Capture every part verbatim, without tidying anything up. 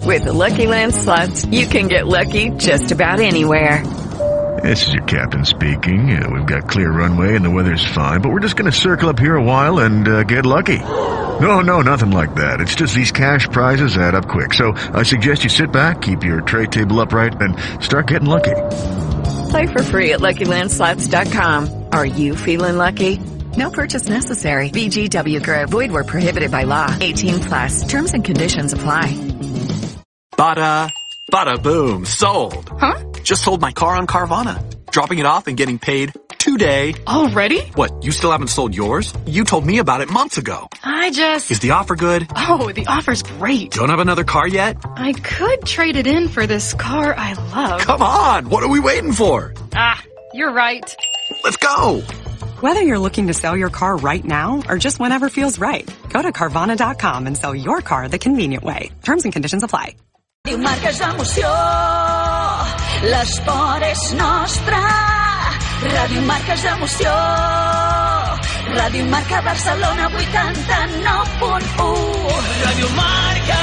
With the Lucky Land Slots, you can get lucky just about anywhere. This is your captain speaking. Uh, we've got clear runway and the weather's fine, but we're just going to circle up here a while and uh, get lucky. No, no, nothing like that. It's just these cash prizes add up quick. So I suggest you sit back, keep your tray table upright, and start getting lucky. Play for free at Lucky Land Slots dot com. Are you feeling lucky? No purchase necessary. V G W Group. Void where prohibited by law. eighteen plus. Terms and conditions apply. Bada, bada boom, sold. Huh? Just sold my car on Carvana. Dropping it off and getting paid today. Already? What, you still haven't sold yours? You told me about it months ago. I just... Is the offer good? Oh, the offer's great. Don't have another car yet? I could trade it in for this car I love. Come on, what are we waiting for? Ah, you're right. Let's go. Whether you're looking to sell your car right now or just whenever feels right, go to Carvana dot com and sell your car the convenient way. Terms and conditions apply. Ràdio Marca és emoció, l'esport és nostre. Ràdio Marca és emoció, Ràdio Marca Barcelona vuitanta-nou punt u. Ràdio Marca.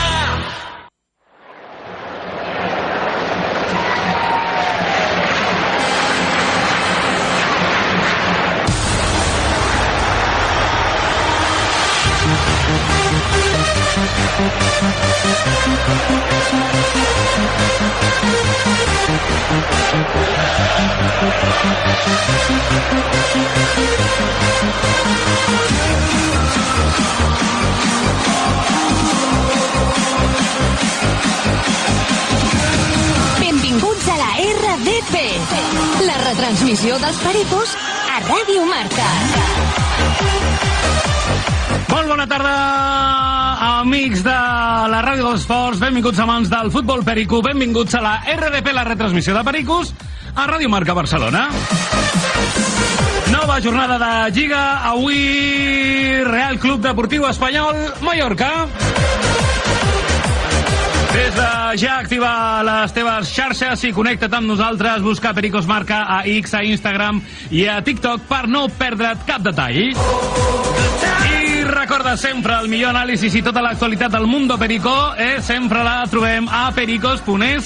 Benvinguts a la R D P, la retransmissió dels Pericos a Ràdio Marca. Molt bona tarda, amics de la Ràdio dels Esports. Benvinguts amants del futbol perico. Benvinguts a la R D P, la retransmissió de Pericos a Ràdio Marca Barcelona. Nova jornada de Lliga. Avui Real Club Deportiu Espanyol Mallorca. Des de ja activa les teves xarxes i connecta't amb nosaltres. Busca Pericos Marca a X, a Instagram i a TikTok per no perdre't cap detall. I recorda sempre el millor anàlisi i tota l'actualitat del Mundo Perico, eh? Sempre la trobem a pericos punt es.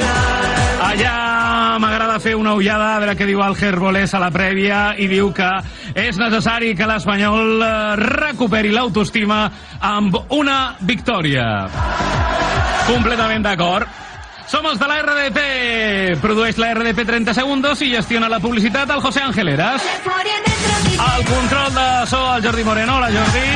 Allà m'agrada fer una ullada a veure què diu el Gerbolés a la prèvia i diu que és necessari que l'Espanyol recuperi l'autoestima amb una victòria. Completament d'acord. Som els de la R D P. Produeix la R D P trenta segundos i gestiona la publicitat el José Ángel Heras. El control de so al Jordi Moreno. Hola, Jordi.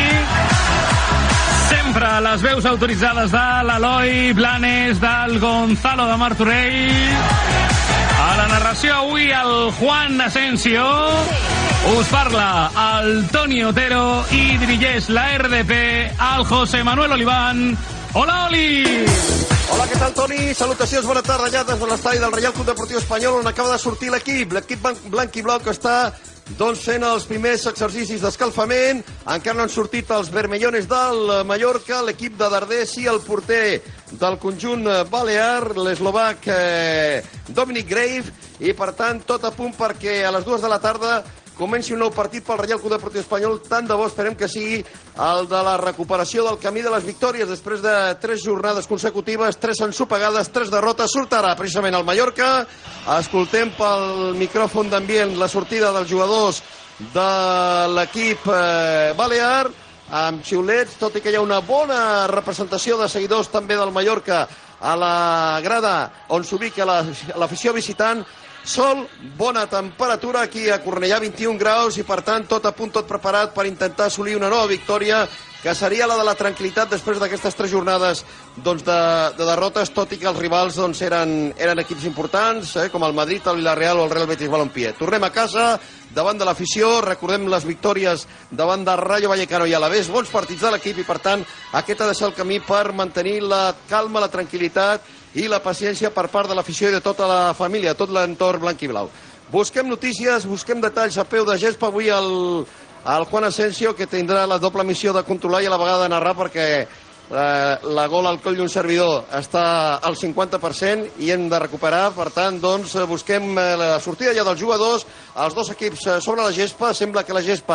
Sempre les veus autoritzades de l'Eloi Blanes, del Gonzalo de Martorell. A la narració avui el Juan Asensio. Us parla el Toni Otero i dirigeix la R D P el José Manuel Oliván. Hola, Oli! Hola, què tal, Toni? Salutacions, bona tarda ja des de l'estadi del Real Club Deportiu Espanyol on acaba de sortir l'equip. L'equip blanc i blau que està doncs, fent els primers exercicis d'escalfament. Encara no han sortit els vermellones del Mallorca, l'equip de Dardés i el porter del conjunt balear, l'eslovac eh, Dominic Grave, i per tant tot a punt perquè a les dues de la tarda comenci un nou partit pel Real Club Deportiu Espanyol. Tant de bo esperem que sigui el de la recuperació del camí de les victòries després de tres jornades consecutives, tres ensopegades, tres derrotes. Surt ara precisament el Mallorca. Escoltem pel micròfon d'ambient la sortida dels jugadors de l'equip eh, balear amb xiulets, tot i que hi ha una bona representació de seguidors també del Mallorca a la grada on s'ubica l'afició visitant. Sol, bona temperatura aquí a Cornellà, vint-i-un graus, i per tant tot a punt, tot preparat per intentar assolir una nova victòria, que seria la de la tranquil·litat després d'aquestes tres jornades doncs, de, de derrotes, tot i que els rivals doncs, eren, eren equips importants, eh, com el Madrid, el Villarreal o el Real Betis Balompié. Tornem a casa, davant de l'afició, recordem les victòries davant de Rayo Vallecano i Alavés, bons partits de l'equip, i per tant aquest ha de ser el camí per mantenir la calma, la tranquil·litat i la paciència per part de l'afició i de tota la família, tot l'entorn blanc i blau. Busquem notícies, busquem detalls a peu de gespa. Avui el, el Juan Asensio, que tindrà la doble missió de controlar i a la vegada de narrar, perquè eh, la gola al coll d'un servidor està al cinquanta per cent i hem de recuperar. Per tant, doncs, busquem la sortida ja dels jugadors, els dos equips sobre la gespa. Sembla que la gespa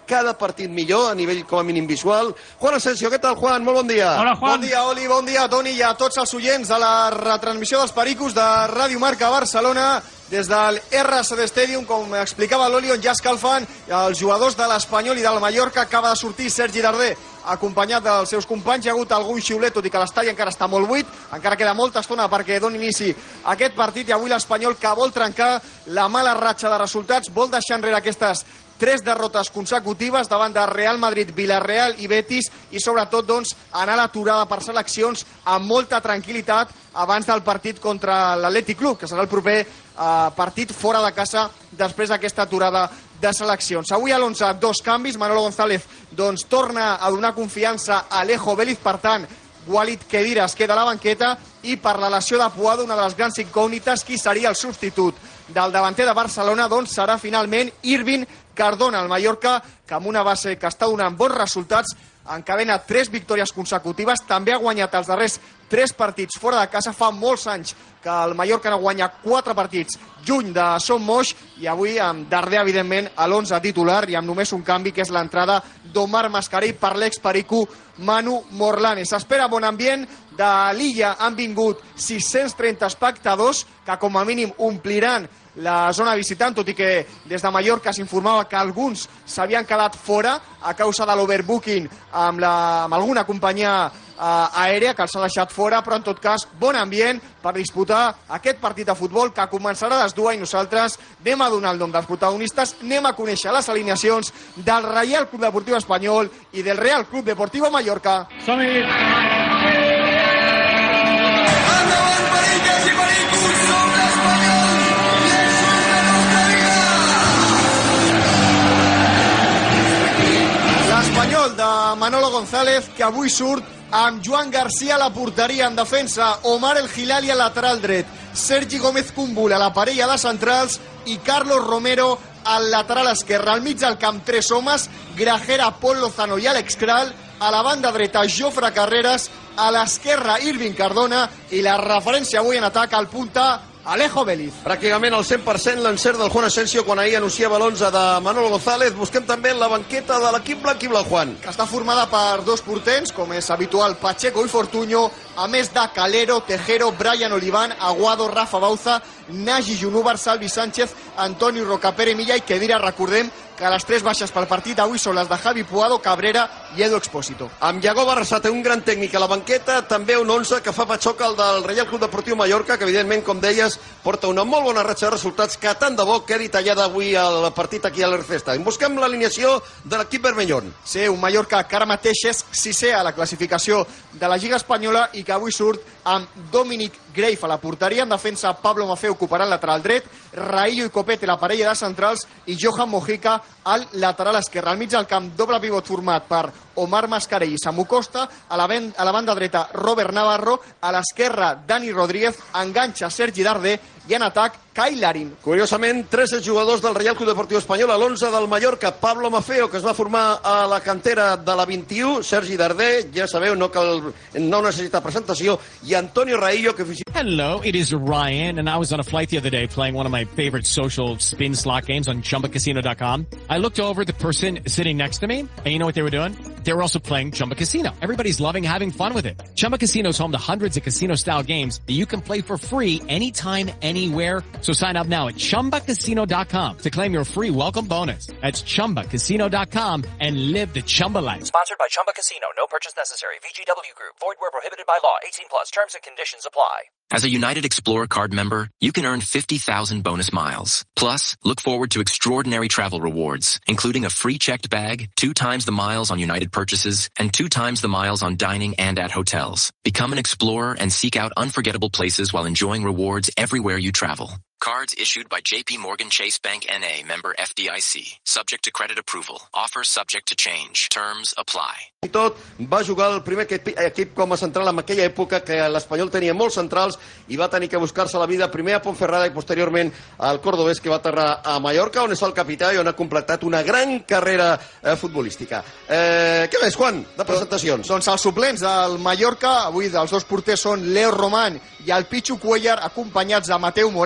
cada partit millor, a nivell com a mínim visual. Juan Asensio, què tal, Juan? Molt bon dia. Hola, Juan. Bon dia, Oli, bon dia, Toni, i a tots els oients de la retransmissió dels Pericos de Ràdio Marca Barcelona, des del R C D Stadium, com explicava l'Oli, on ja escalfen els jugadors de l'Espanyol i del Mallorca. Acaba de sortir Sergi Darder, acompanyat dels seus companys. Hi ha hagut algun xiulet, tot i que l'estadi encara està molt buit, encara queda molta estona perquè doni inici a aquest partit, i avui l'Espanyol, que vol trencar la mala ratxa de resultats, vol deixar enrere aquestes tres derrotes consecutives davant de Real Madrid, Villarreal i Betis, i sobretot doncs, anar a l'aturada per seleccions amb molta tranquil·litat abans del partit contra l'Atlètic Club, que serà el proper eh, partit fora de casa després d'aquesta aturada de seleccions. Avui a l'onze, dos canvis. Manolo González doncs, torna a donar confiança a Alejo Vélez, per tant, Walid Khedira es queda a la banqueta, i per la lesió de Puado, una de les grans incògnites, qui seria el substitut del davanter de Barcelona, doncs serà finalment Irving Cardona, el Mallorca, que amb una base que està donant bons resultats, encadena tres victòries consecutives, també ha guanyat els darrers tres partits fora de casa. Fa molts anys que el Mallorca no guanya quatre partits lluny de Son Moix, i avui amb Darder, evidentment, a l'onze titular, i amb només un canvi, que és l'entrada d'Omar Mascarell per l'ex-perico Manu Morlanes. S'espera bon ambient. De l'Illa han vingut sis-cents trenta espectadors, que com a mínim ompliran la zona visitant, tot i que des de Mallorca s'informava que alguns s'havien quedat fora a causa de l'overbooking amb, la, amb alguna companyia uh, aèria que els ha deixat fora, però en tot cas bon ambient per disputar aquest partit de futbol, que començarà a les dues, i nosaltres anem a donar el nom dels protagonistes, anem a conèixer les alineacions del Reial Club Deportiu Espanyol i del Real Club Deportiu Mallorca. Som-hi! Endavant, periques i pericos, som l'Espanyol! L'Espanyol de Manolo González, que avui surt amb Joan García a la porteria, en defensa Omar El Hilali al lateral dret, Sergi Gómez Cumbul a la parella de centrals i Carlos Romero al lateral esquerre. Al mig del camp, tres homes, Grajera, Pol Lozano i Àlex Kral. A la banda dreta, Jofre Carreras. A l'esquerra, Irving Cardona. I la referència avui en atac al punta, Alejo Vélez. Pràcticament al cent per cent l'encert del Juan Asensio quan ahir anunciava l'onze de Manolo González. Busquem també la banqueta de l'equip blanc i blau, Juan, que està formada per dos portents, com és habitual, Pacheco i Fortuño, a més de Calero, Tejero, Brian Oliván, Aguado, Rafa Bauza, Nagy Junúbar, Salvi Sánchez, Antonio Rocapere Milla i Khedira. Recordem que les tres baixes pel partit avui són les de Javi Puado, Cabrera i Edu Expósito. Amb Iago Barrasate, un gran tècnic a la banqueta, també un onze que fa patxoca el del Reial Club Deportiu Mallorca, que evidentment, com deies, porta una molt bona ratxa de resultats, que tant de bo quedi tallada avui al partit aquí a l'R C Stadium. Busquem l'alineació de l'equip vermellón. Sí, un Mallorca que ara mateix és sisè a la classificació de la Lliga Espanyola i que avui surt amb Dominic Grave a la porteria. En defensa, Pablo Maffeo ocuparà el lateral dret, Raillo i Copete la parella de centrals i Johan Mojica al lateral esquerre. Al mig del camp, doble pivot format per Omar Mascarell i Samu Costa. A la, ben, a la banda dreta, Robert Navarro. A l'esquerra, Dani Rodríguez. Enganxa Sergi Darder. I en atac, Kai Larin. Curiosament, tres jugadors del Reial Club Deportiu Espanyol. A l'onze del Mallorca, Pablo Maffeo, que es va formar a la cantera de la vint-i-u. Sergi Darder, ja sabeu, no, cal, no necessita presentació. I Antonio Raillo, que... Hello, it is Ryan, and I was on a flight the other day playing one of my favorite social spin slot games on Chumba Casino dot com. I looked over at the person sitting next to me, and you know what they were doing? They were also playing Chumba Casino. Everybody's loving having fun with it. Chumba Casino is home to hundreds of casino-style games that you can play for free anytime, anywhere. So sign up now at Chumba Casino dot com to claim your free welcome bonus. That's Chumba Casino dot com and live the Chumba life. Sponsored by Chumba Casino. No purchase necessary. V G W Group. Void where prohibited by law. eighteen plus. Terms and conditions apply. As a United Explorer card member, you can earn fifty thousand bonus miles. Plus, look forward to extraordinary travel rewards, including a free checked bag, two times the miles on United purchases, and two times the miles on dining and at hotels. Become an explorer and seek out unforgettable places while enjoying rewards everywhere you travel. Cards issued by J P Morgan Chase Bank N A, member F D I C. Subject to credit approval. Offer subject to change. Terms apply. I tot va jugar el primer equip com a central en aquella època que l'Espanyol tenia molts centrals i va tenir que buscar-se la vida primer a Ponferrada i posteriorment al Cordobès, que va aterrar a Mallorca, on és el capità i on ha completat una gran carrera eh, futbolística. Eh, què més, Juan, de presentacions? Doncs els suplents del Mallorca, avui dels dos porters són Leo Román i el Pichu Cuellar, acompanyats de Mateu Morell, Toni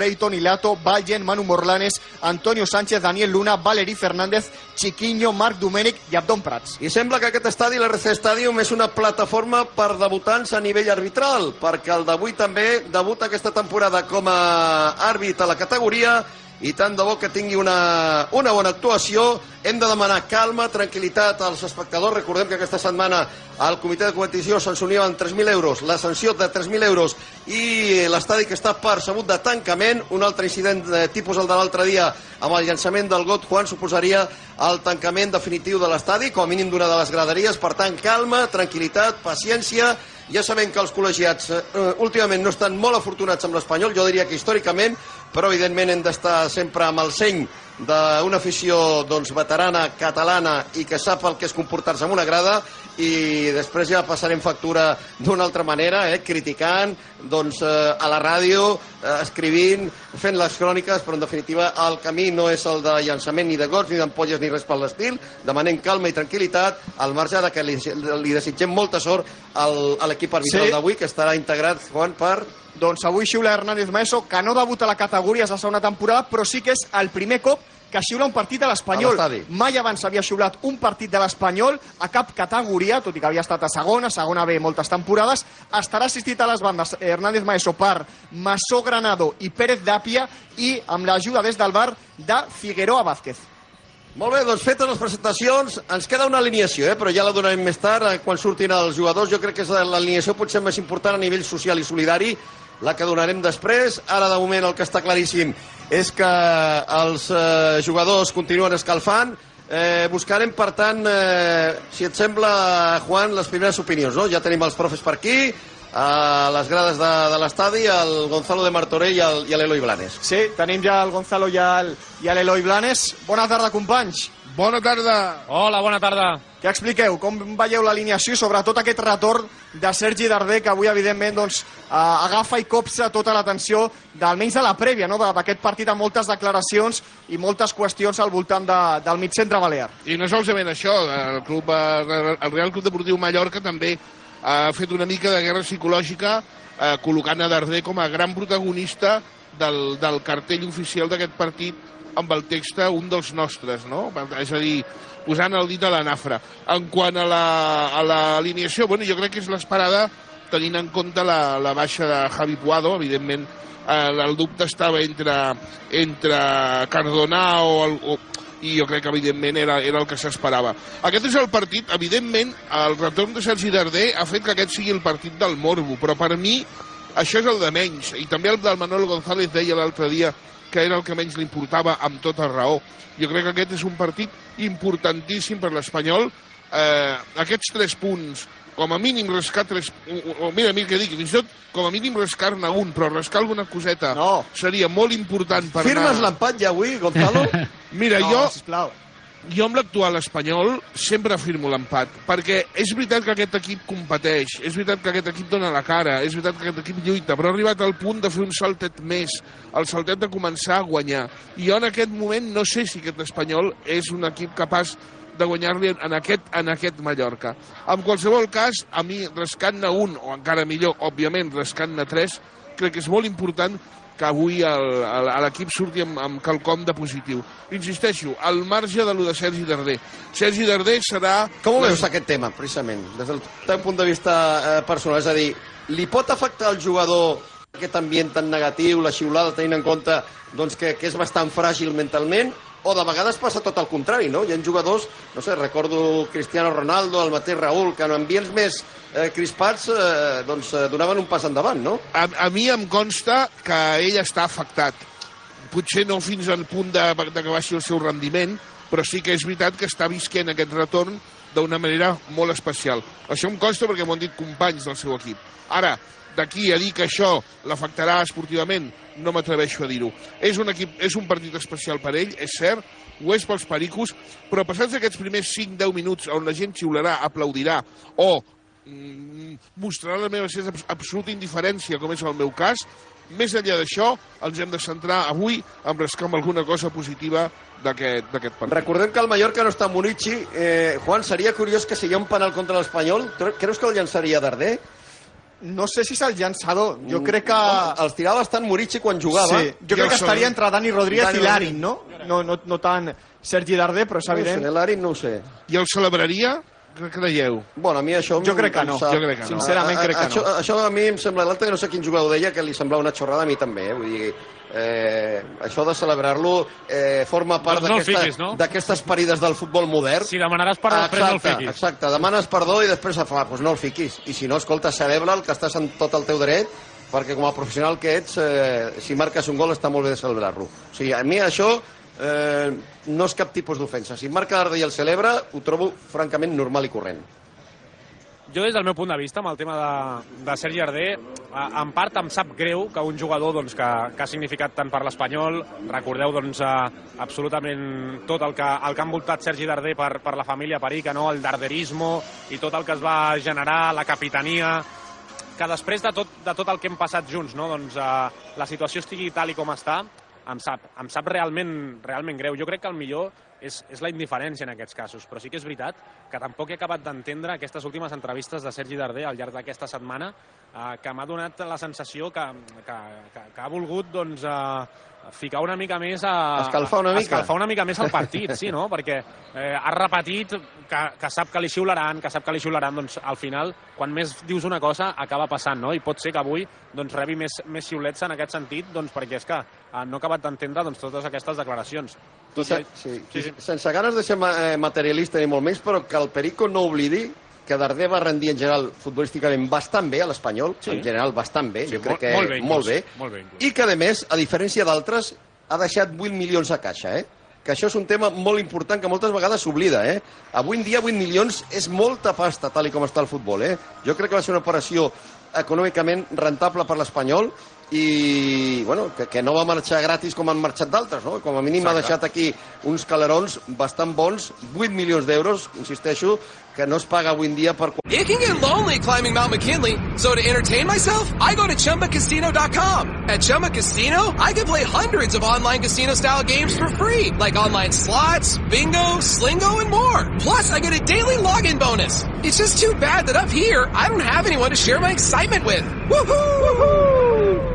Barcilato, Valgen, Manu Morlanes, Antonio Sánchez, Daniel Luna, Valerí Fernández, Chiquiño, Marc Domènech i Abdon Prats. I sembla que aquest estadi, l'R C Stadium, és una plataforma per debutants a nivell arbitral, perquè el d'avui també debuta aquesta temporada com a àrbit a la categoria, i tant de bo que tingui una, una bona actuació. Hem de demanar calma, tranquil·litat als espectadors. Recordem que aquesta setmana al comitè de competició sancionia amb tres mil euros, la sanció de tres mil euros, i l'estadi que està percebut de tancament. Un altre incident de tipus el de l'altre dia amb el llançament del got Juan suposaria el tancament definitiu de l'estadi, com a mínim d'una de les graderies. Per tant, calma, tranquil·litat, paciència. Ja sabem que els col·legiats eh, últimament no estan molt afortunats amb l'Espanyol, jo diria que històricament, però evidentment hem d'estar sempre amb el seny d'una afició doncs, veterana, catalana, i que sap el que és comportar-se amb una grada, i després ja passarem factura d'una altra manera, eh, criticant, doncs, eh, a la ràdio, eh, escrivint, fent les cròniques, però en definitiva el camí no és el de llançament ni de gots, ni d'ampolles, ni res per l'estil. Demanem calma i tranquil·litat, al marge de que li, li desitgem molta sort al, a l'equip arbitral sí. d'avui, que estarà integrat, Juan, per... Doncs avui xiula Hernández Maeso, que no debuta a la categoria, és la segona temporada, però sí que és el primer cop que xiula un partit a l'Espanyol. Mai abans havia xiulat un partit de l'Espanyol a cap categoria, tot i que havia estat a segona, segona B moltes temporades. Estarà assistit a les bandes Hernández Maeso per Masó Granado i Pérez Dàpia, i amb l'ajuda des del bar de Figueroa Vázquez. Molt bé, doncs fetes les presentacions, ens queda una alineació, eh? Però ja la donarem més tard, quan surtin els jugadors. Jo crec que és l'alineació potser més important a nivell social i solidari, la que donarem després. Ara, de moment, el que està claríssim és que els eh, jugadors continuen escalfant. Eh, buscarem, per tant, eh, si et sembla, Juan, les primeres opinions, no? Ja tenim els profes per aquí, a les grades de, de l'estadi, el Gonzalo de Martorell i l'Eloi Blanes. Sí, tenim ja el Gonzalo i l'Eloi Blanes. Bona tarda, companys. Bona tarda. Hola, bona tarda. Què expliqueu? Com veieu l'alineació i sobretot aquest retorn de Sergi Darder, que avui, evidentment, doncs, agafa i copsa tota l'atenció, almenys de la prèvia, no? D'aquest partit, amb moltes declaracions i moltes qüestions al voltant de, del mitcentre balear. I no solament això, el, club, el Real Club Deportiu Mallorca també ha fet una mica de guerra psicològica, eh, col·locant a Darder com a gran protagonista del, del cartell oficial d'aquest partit, amb el text un dels nostres, no? És a dir, posant el dit a la nafra. En quant a l'alineació, la, bueno, jo crec que és l'esperada, tenint en compte la, la baixa de Javi Puado. Evidentment, eh, el dubte estava entre, entre Cardona o, el, o i jo crec que, evidentment, era, era el que s'esperava. Aquest és el partit, evidentment, el retorn de Sergi Darder ha fet que aquest sigui el partit del morbo, però per mi això és el de menys. I també el del Manuel González deia l'altre dia que era el que menys li importava, amb tota raó. Jo crec que aquest és un partit importantíssim per l'Espanyol. Eh, aquests tres punts, com a mínim rascar tres... O, mira, mira què dic, fins i tot com a mínim rascar-ne un, però rascar alguna coseta no. seria molt important per Firmes anar... l'empat ja avui, Gonzalo? Mira, no, jo... sisplau. Jo amb l'actual Espanyol sempre firmo l'empat, perquè és veritat que aquest equip competeix, és veritat que aquest equip dona la cara, és veritat que aquest equip lluita, però ha arribat al punt de fer un saltet més, el saltet de començar a guanyar. I jo en aquest moment no sé si aquest Espanyol és un equip capaç de guanyar-li en aquest, en aquest Mallorca. En qualsevol cas, a mi, rascant-ne un, o encara millor, òbviament, rascant-ne tres, crec que és molt important que avui l'equip surti amb, amb quelcom de positiu. Insisteixo, al marge de lo de Sergi Darder. Sergi Darder serà... Com ho veus, aquest tema, precisament, des del teu punt de vista eh, personal? És a dir, li pot afectar al jugador aquest ambient tan negatiu, la xiulada, tenint en compte doncs, que, que és bastant fràgil mentalment, o de vegades passa tot el contrari, no? Hi ha jugadors, no sé, recordo Cristiano Ronaldo, el mateix Raúl, que en ambients més eh, crispats eh, doncs, eh, donaven un pas endavant, no? A, a mi em consta que ell està afectat. Potser no fins al punt de, de que baixi el seu rendiment, però sí que és veritat que està visquent aquest retorn d'una manera molt especial. Això em consta perquè m'ho han dit companys del seu equip. Ara, d'aquí a dir que això l'afectarà esportivament, no m'atreveixo a dir-ho. És un equip, és un partit especial per ell, és cert, ho és pels pericos, però passats aquests primers cinc deu minuts on la gent xiularà, aplaudirà, o mm, mostrarà la meva absoluta indiferència, com és el meu cas, més enllà d'això, ens hem de centrar avui en rascar amb alguna cosa positiva d'aquest partit. Recordem que el Mallorca no està en Munichi. Eh, Juan, seria curiós que si hi ha un penal contra l'Espanyol, creus que el llançaria Darder? no sé si és el llançador. Jo crec que... Els tirava bastant Murici quan jugava. Sí, jo crec que estaria entre Dani Rodríguez i Larin, no? No, no, no tant Sergi Darder, però és evident. No ho sé, Larin no ho sé. I el celebraria? Què creieu? Bueno, a mi això... Jo crec que no. Jo crec que no. Sincerament crec que no. Això a mi em sembla... L'altre no sé quin jugador deia que li semblava una xorrada, a mi també, eh? Vull dir... Eh, això de celebrar-lo eh, forma part doncs no d'aquestes no? parides del futbol modern. Si demanaràs perdó, després no el fiquis. Exacte, demanes perdó i després fa, doncs no el fiquis. I si no, escolta, celebra-el, que estàs en tot el teu dret, perquè com a professional que ets, eh, si marques un gol està molt bé de celebrar-lo. O sigui, a mi això eh, no és cap tipus d'ofensa. Si marca Darder i el celebra, ho trobo francament normal i corrent. Jo, des del meu punt de vista, amb el tema de, de Sergi Darder, en part em sap greu que un jugador doncs, que, que ha significat tant per l'Espanyol, recordeu doncs, absolutament tot el que, el que ha envoltat Sergi Darder per, per la família Perica, no? El darderismo i tot el que es va generar, la capitania, que després de tot, de tot el que hem passat junts, no? doncs, eh, la situació estigui tal i com està, em sap, em sap realment, realment greu. Jo crec que el millor és, és la indiferència en aquests casos, però sí que és veritat que tampoc he acabat d'entendre aquestes últimes entrevistes de Sergi Darder al llarg d'aquesta setmana, eh, que m'ha donat la sensació que, que, que, que ha volgut doncs, eh, ficar una mica més a... Escalfar una mica. Escalfar una mica més el partit, sí, no? Perquè eh, ha repetit que, que sap que li xiularan, que sap que li xiularan, doncs al final, quan més dius una cosa, acaba passant, no? I pot ser que avui doncs, rebi més, més xiulets en aquest sentit, doncs perquè és que eh, no he acabat d'entendre doncs, totes aquestes declaracions. Tot se, sí, sí, sí. Sense ganes de ser materialista ni molt menys, però que el Perico no oblidi que Darder va rendir en general futbolísticament bastant bé a l'Espanyol, sí. en general bastant bé, sí, jo crec que molt bé, molt bé, molt bé i que a més, a diferència d'altres, ha deixat vuit milions a caixa, eh? Que això és un tema molt important que moltes vegades s'oblida, eh? Avui en dia vuit milions és molta pasta, tal i com està el futbol, eh? Jo crec que va ser una operació econòmicament rentable per l'Espanyol i bueno, que, que no va marxar gratis com han marxat d'altres, no? Com a mínim Exacte. Ha deixat aquí uns calerons bastant bons, vuit milions d'euros, insisteixo, que no es paga avui en dia per... It can get lonely climbing Mount McKinley, so to entertain myself, I go to Chumba Casino dot com. At Chumba Casino, I can play hundreds of online casino-style games for free, like online slots, bingo, slingo, and more. Plus, I get a daily login bonus. It's just too bad that up here, I don't have anyone to share my excitement with. Woohoo! Woohoo!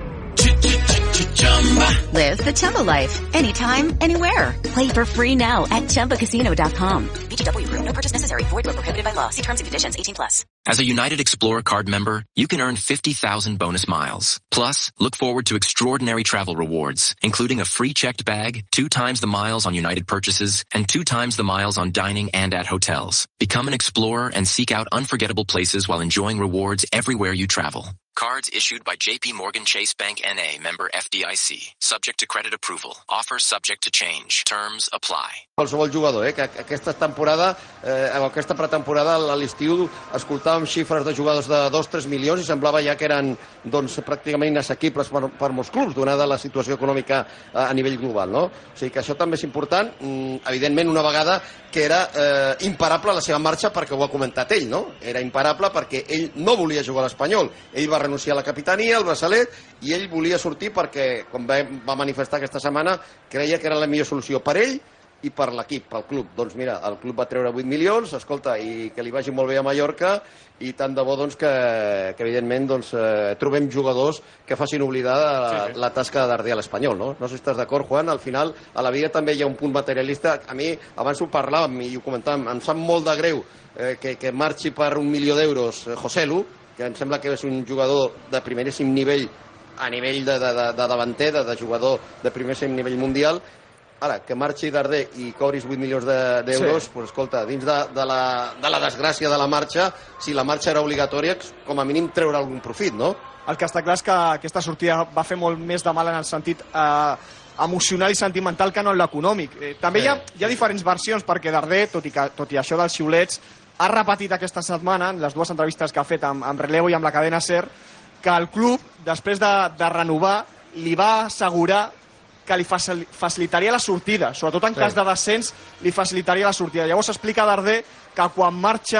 Live the Chumba life. Anytime, anywhere. Play for free now at Chumba Casino dot com. V G W Group. No purchase necessary. Void where prohibited by law. See terms and conditions. eighteen plus. As a United Explorer card member, you can earn fifty thousand bonus miles. Plus, look forward to extraordinary travel rewards, including a free checked bag, two times the miles on United purchases, and two times the miles on dining and at hotels. Become an explorer and seek out unforgettable places while enjoying rewards everywhere you travel. Cards issued by J P Morgan Chase Bank N A, member F D I C. Subject to credit approval. Offers subject to change. Terms apply. Qualsevol jugador, eh? Que aquesta temporada, eh, aquesta pretemporada, a l'estiu, escoltàvem xifres de jugadors de dos a tres milions i semblava ja que eren doncs, pràcticament inassequibles per, per molts clubs, donada la situació econòmica a, a nivell global, no? O sigui que això també és important. Mm, evidentment, una vegada que era eh, imparable la seva marxa perquè ho ha comentat ell, no? Era imparable perquè ell no volia jugar a l'Espanyol. Ell va renunciar a la capitania, al braçalet, i ell volia sortir perquè, com va, va manifestar aquesta setmana, creia que era la millor solució per ell i per l'equip, pel club. Doncs mira, el club va treure vuit milions, escolta, i que li vagi molt bé a Mallorca, i tant de bo doncs, que, que evidentment doncs, eh, trobem jugadors que facin oblidar la, sí, sí. la tasca de Darder a l'Espanyol, no? No sé si estàs d'acord, Juan, al final a la vida també hi ha un punt materialista. A mi, abans ho parlàvem i ho comentàvem, em sap molt de greu eh, que, que marxi per un milió d'euros eh, Joselu, que em sembla que és un jugador de primeríssim nivell a nivell de, de, de, de davanter, de, de jugador de primeríssim nivell mundial. Ara, que marxi Darder i cobris vuit milions d'euros, sí. Pues, escolta, dins de, de, la, de la desgràcia de la marxa, si la marxa era obligatòria, com a mínim treure algun profit, no? El que està clar és que aquesta sortida va fer molt més de mal en el sentit eh, emocional i sentimental que no en l'econòmic. Eh, també sí. hi, ha, hi ha diferents versions, perquè Darder, tot i, que, tot i això dels xiulets, ha repetit aquesta setmana, en les dues entrevistes que ha fet amb, amb Relevo i amb la cadena SER, que el club, després de, de renovar, li va assegurar que li facilitaria la sortida, sobretot en sí. cas de descens, li facilitaria la sortida. Llavors explica Darder que quan marxa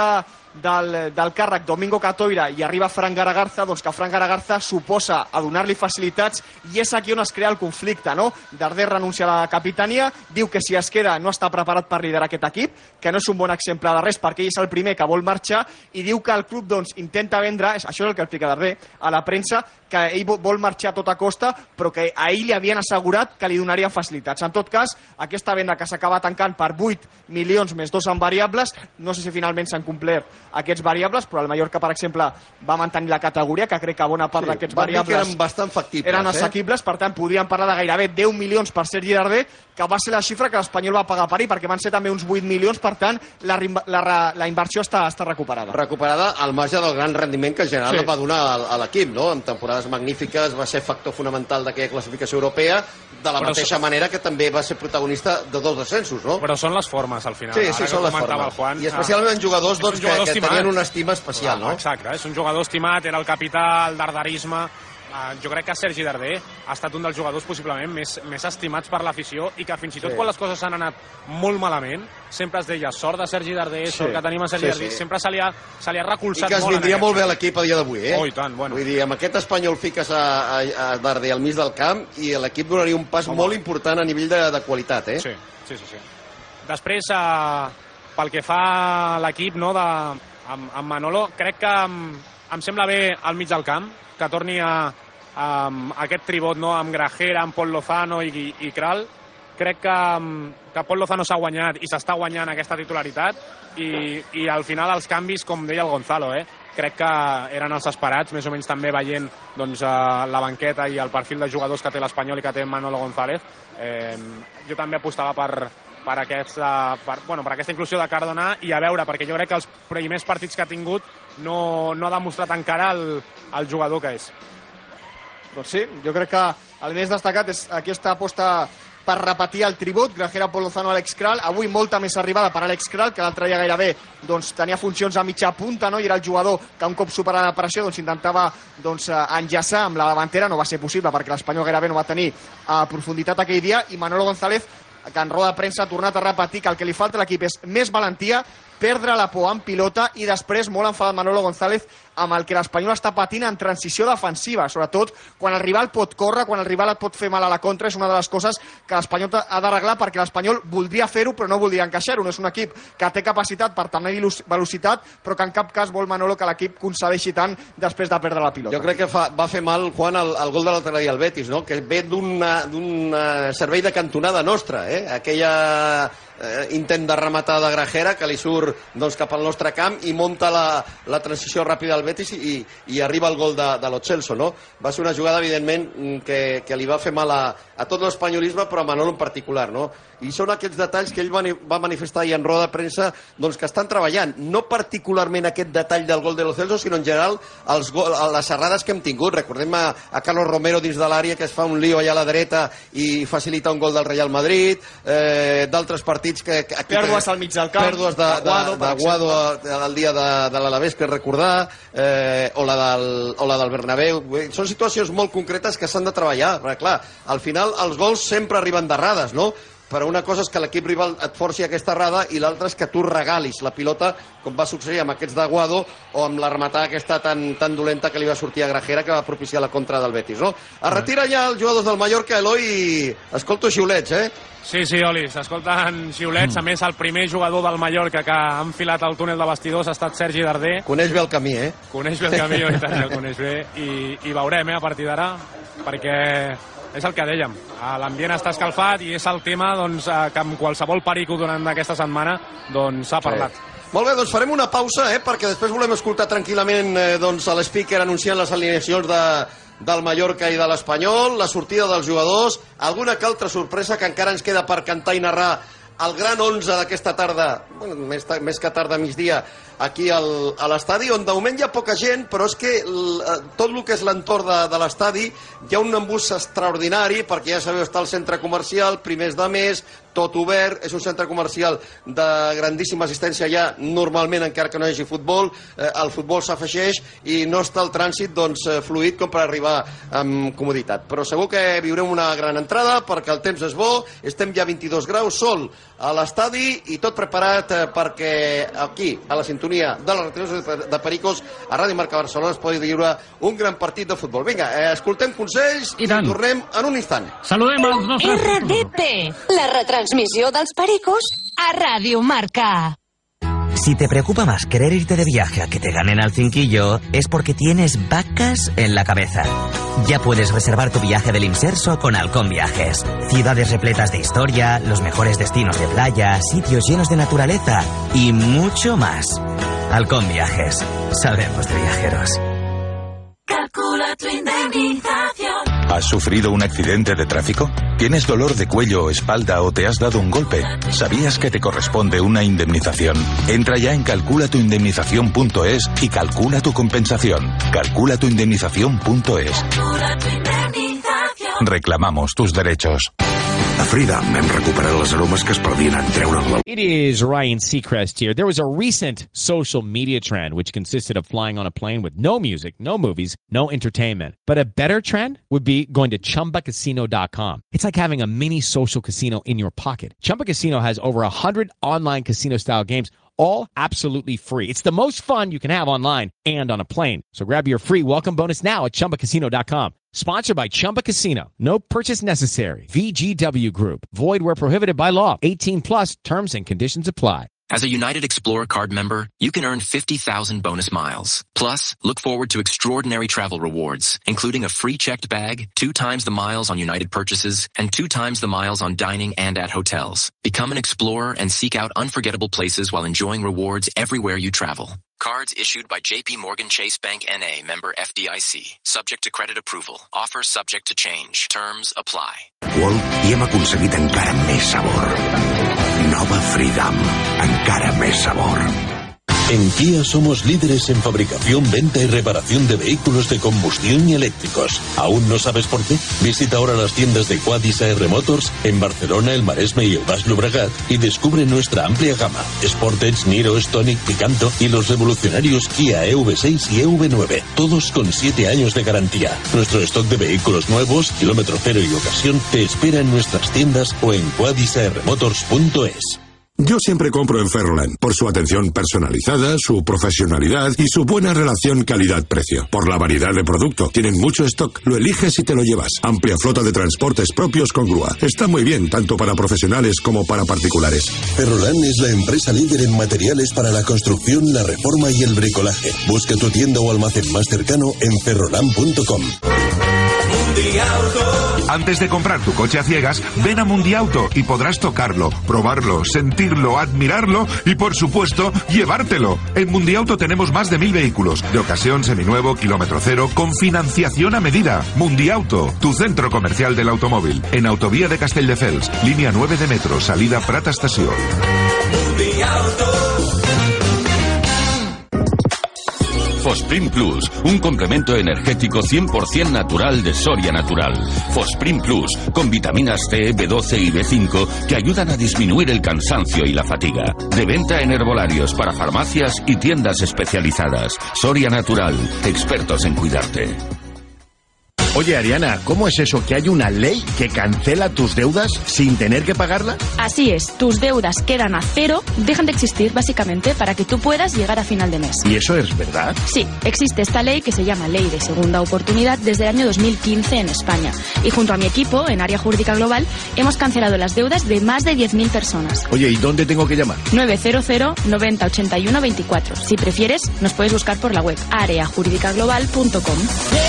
del, del càrrec Domingo Catoira i arriba Fran Garagarza, doncs que Fran Garagarza suposa a donar-li facilitats i és aquí on es crea el conflicte, no? Darder renuncia a la capitania, diu que si es queda no està preparat per liderar aquest equip, que no és un bon exemple de res perquè ell és el primer que vol marxar i diu que el club doncs intenta vendre, això és el que explica Darder a la premsa, que ell vol marxar a tota costa però que a ell li havien assegurat que li donarien facilitats. En tot cas, aquesta venda que s'acaba tancant per vuit milions més dos en variables, no sé si finalment s'han complert aquests variables, però el Mallorca, per exemple, va mantenir la categoria, que crec que bona part Sí, d'aquests van dir que variables eren bastant factibles, eren eh? assequibles, per tant, podríem parlar de gairebé deu milions per Sergi Darder, que va ser la xifra que l'Espanyol va pagar per ell, perquè van ser també uns vuit milions, per tant, la, la, la inversió està, està recuperada. Recuperada al marge del gran rendiment que en general Sí. va donar a, a l'equip, no? En temporades magnífiques, va ser factor fonamental d'aquella classificació europea, de la Però mateixa so- manera que també va ser protagonista de dos descensos, no? Però són les formes, al final. Sí, Ara sí, que són les comentava formes. el Juan, I especialment ah, jugadors, és doncs, un jugador que, que estimat. tenien una estima especial, Clar, no? Exacte, és un jugador estimat, era el capità, el dardarisme. Uh, jo crec que Sergi Darder ha estat un dels jugadors possiblement més, més estimats per l'afició i que fins i tot Sí. quan les coses s'han anat molt malament sempre es deia sort de Sergi Darder, Sí. sort que tenim a Sergi Sí, Darder, sí. sempre se li ha, se li ha I recolzat que es molt en vindria aquest molt bé a sentit. l'equip a dia d'avui, eh? Oh, i tant, bueno. Vull dir, amb aquest espanyol fiques a, a, a Darder al mig del camp i l'equip donaria un pas Home. molt important a nivell de, de qualitat, eh? Sí, sí, sí. sí. Després, uh, pel que fa a l'equip, no, de, amb, amb Manolo, crec que em, em sembla bé al mig del camp, que torni a, um, aquest tribot, no, amb Grajera, amb Pol Lozano i, i, i Kral. Crec que, um, que Pol Lozano s'ha guanyat i s'està guanyant aquesta titularitat i, i al final els canvis, com deia el Gonzalo, eh, crec que eren els esperats, més o menys també veient doncs, uh, la banqueta i el perfil de jugadors que té l'Espanyol i que té Manolo González. Eh, jo també apostava per, per, aquesta, per, bueno, per aquesta inclusió de Cardona i a veure, perquè jo crec que els primers partits que ha tingut no, no ha demostrat encara el, el jugador que és. Doncs sí, jo crec que el més destacat és aquesta aposta per repetir el tribut, Grajera, Pol Lozano, Àlex Kral. Avui molta més arribada per Àlex Kral, que l'altre dia gairebé doncs, tenia funcions a mitja punta, no? I era el jugador que un cop superada la pressió doncs, intentava doncs, enllaçar amb la davantera. No va ser possible perquè l'Espanyol gairebé no va tenir uh, profunditat aquell dia, i Manolo González, que en roda de premsa ha tornat a repetir que el que li falta a l'equip és més valentia, perdre la por en pilota i després molt enfadat Manolo González amb el que l'Espanyol està patint en transició defensiva, sobretot quan el rival pot córrer, quan el rival et pot fer mal a la contra, és una de les coses que l'Espanyol ha d'arreglar, perquè l'Espanyol voldria fer-ho però no voldria encaixar-ho. No és un equip que té capacitat per tenir velocitat, però que en cap cas vol Manolo que l'equip concedeixi tant després de perdre la pilota. Jo crec que fa, va fer mal, Juan, el, el gol de l'altre dia al Betis, no? Que ve d'un servei de cantonada nostra, eh? Aquella eh, intent de rematar de Grajera que li surt doncs, cap al nostre camp i monta la, la transició ràpida al Betis i, i arriba el gol de, de Lo Celso, no? Va ser una jugada, evidentment, que, que li va fer mal a, a tot l'espanyolisme, però a Manolo en particular, no? I són aquests detalls que ell va, va manifestar ahir en roda de premsa, doncs que estan treballant, no particularment aquest detall del gol de Lo Celso, sinó en general els gol, les errades que hem tingut. Recordem a, a Carlos Romero dins de l'àrea, que es fa un lío allà a la dreta i facilita un gol del Real Madrid, eh, d'altres partits que... que aquí, pèrdues al mig del camp, pèrdues de, de, de, de Guado el dia de, de l'Alavés, que recordar, eh, o, la del, o la del Bernabéu. Són situacions molt concretes que s'han de treballar, perquè clar, al final els gols sempre arriben d'errades, no? Però una cosa és que l'equip rival et forci aquesta errada i l'altra és que tu regalis la pilota, com va succeir amb aquests de Guado o amb la rematada aquesta tan, tan dolenta que li va sortir a Grajera, que va propiciar la contra del Betis, no? Es retira ja els jugadors del Mallorca, Eloi, i escolto xiulets, eh? Sí, sí, Oli, s'escolten xiulets. A més, el primer jugador del Mallorca que ha enfilat el túnel de vestidors ha estat Sergi Darder. Coneix bé el camí, eh? Coneix bé el camí, i tant, el coneix bé. I, i veurem, eh, a partir d'ara, perquè és el que dèiem. L'ambient està escalfat i és el tema doncs, que amb qualsevol perico durant aquesta setmana doncs, s'ha parlat. Sí. Molt bé, doncs farem una pausa, eh, perquè després volem escoltar tranquil·lament eh, doncs, a l'speaker anunciant les alineacions de, del Mallorca i de l'Espanyol, la sortida dels jugadors, alguna que altra sorpresa que encara ens queda per cantar i narrar el gran onze d'aquesta tarda, bueno, més, més que tarda migdia, aquí al, a l'estadi, on de moment hi ha poca gent, però és que l, tot el que és l'entorn de, de l'estadi hi ha un embús extraordinari, perquè ja sabeu, està el centre comercial, primers de mes, tot obert, és un centre comercial de grandíssima assistència ja, normalment, encara que no hi hagi futbol, eh, el futbol s'afegeix i no està el trànsit doncs, fluid com per arribar amb comoditat. Però segur que viurem una gran entrada, perquè el temps és bo, estem ja a vint-i-dos graus, sol a l'estadi i tot preparat escoltat eh, perquè aquí, a la sintonia de la retransmissió de Pericos, a Ràdio Marca Barcelona es podi viure un gran partit de futbol. Vinga, eh, escoltem consells i, i tornem en un instant. Saludem els nostres... R D P, la retransmissió dels Pericos a Ràdio Marca. Si te preocupa más querer irte de viaje a que te ganen al cinquillo, es porque tienes vacas en la cabeza. Ya puedes reservar tu viaje del Inserso con Halcón Viajes. Ciudades repletas de historia, los mejores destinos de playa, sitios llenos de naturaleza y mucho más. Halcón Viajes. Sabemos de viajeros. Calcula tu indemnización. ¿Has sufrido un accidente de tráfico? ¿Tienes dolor de cuello o espalda o te has dado un golpe? ¿Sabías que te corresponde una indemnización? Entra ya en calcula tu indemnización punto es y calcula tu compensación. calcula tu indemnización punto es. Reclamamos tus derechos. A Freedom hem recuperat les aromes que es perdien en treure'n la... It is Ryan Seacrest here. There was a recent social media trend which consisted of flying on a plane with no music, no movies, no entertainment. But a better trend would be going to Chumba Casino dot com. It's like having a mini social casino in your pocket. Chumba Casino has over one hundred online casino-style games, all absolutely free. It's the most fun you can have online and on a plane. So grab your free welcome bonus now at Chumba Casino dot com. Sponsored by Chumba Casino. No purchase necessary. V G W Group. Void where prohibited by law. eighteen plus. Terms and conditions apply. As a United Explorer card member, you can earn fifty thousand bonus miles. Plus, look forward to extraordinary travel rewards, including a free checked bag, two times the miles on United purchases, and two times the miles on dining and at hotels. Become an explorer and seek out unforgettable places while enjoying rewards everywhere you travel. Cards issued by J P Morgan Chase Bank N A, member F D I C. Subject to credit approval. Offers subject to change. Terms apply. Walt, i hem aconseguit encara més sabor. Nova Freedom. Encara més sabor. En Kia somos líderes en fabricación, venta y reparación de vehículos de combustión y eléctricos. ¿Aún no sabes por qué? Visita ahora las tiendas de Quadis A R Motors en Barcelona, El Maresme y el Baix Llobregat y descubre nuestra amplia gama. Sportage, Niro, Stonic, Picanto y los revolucionarios Kia E V seis y E V nueve. Todos con siete años de garantía. Nuestro stock de vehículos nuevos, kilómetro cero y ocasión te espera en nuestras tiendas o en quadis a r motors punto es. Yo siempre compro en Ferroland, por su atención personalizada, su profesionalidad y su buena relación calidad-precio. Por la variedad de producto, tienen mucho stock, lo eliges y te lo llevas. Amplia flota de transportes propios con grúa. Está muy bien, tanto para profesionales como para particulares. Ferroland es la empresa líder en materiales para la construcción, la reforma y el bricolaje. Busca tu tienda o almacén más cercano en ferroland punto com. Antes de comprar tu coche a ciegas, ven a Mundiauto y podrás tocarlo, probarlo, sentirlo, admirarlo y, por supuesto, llevártelo. En Mundiauto tenemos más de mil vehículos, de ocasión, seminuevo, kilómetro cero, con financiación a medida. Mundiauto, tu centro comercial del automóvil. En Autovía de Castelldefels, línea nueve de metro, salida Prat Estació. Fosprin Plus, un complemento energético cien por ciento natural de Soria Natural. Fosprin Plus, con vitaminas C, B doce y B cinco que ayudan a disminuir el cansancio y la fatiga. De venta en herbolarios para farmacias y tiendas especializadas. Soria Natural, expertos en cuidarte. Oye, Ariana, ¿cómo es eso que hay una ley que cancela tus deudas sin tener que pagarla? Así es, tus deudas quedan a cero, dejan de existir básicamente para que tú puedas llegar a final de mes. ¿Y eso es verdad? Sí, existe esta ley que se llama Ley de Segunda Oportunidad desde el año dos mil quince en España. Y junto a mi equipo, en Área Jurídica Global, hemos cancelado las deudas de más de diez mil personas. Oye, ¿y dónde tengo que llamar? nueve cero cero, noventa, ochenta y uno, veinticuatro. Si prefieres, nos puedes buscar por la web área jurídica global punto com.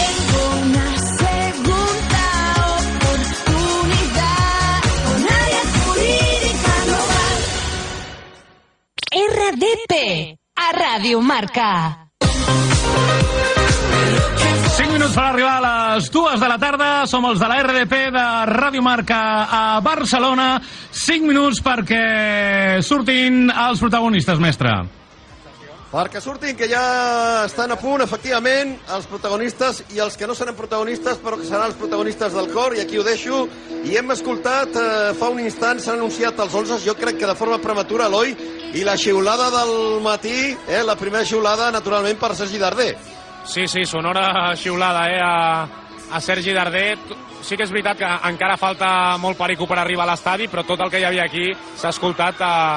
R D P, a Ràdio Marca. cinc minuts per arribar a les dues de la tarda. Som els de la R D P de Ràdio Marca a Barcelona. cinc minuts perquè surtin els protagonistes, mestre. Perquè surtin, que ja estan a punt, efectivament, els protagonistes i els que no seran protagonistes, però que seran els protagonistes del cor, i aquí ho deixo. I hem escoltat, eh, fa un instant, s'han anunciat els onze, jo crec que de forma prematura, Eloi, i la xiulada del matí, eh, la primera xiulada, naturalment, per Sergi Darder. Sí, sí, sonora xiulada, eh, a, a Sergi Darder. Sí que és veritat que encara falta molt perico per arribar a l'estadi, però tot el que hi havia aquí s'ha escoltat a,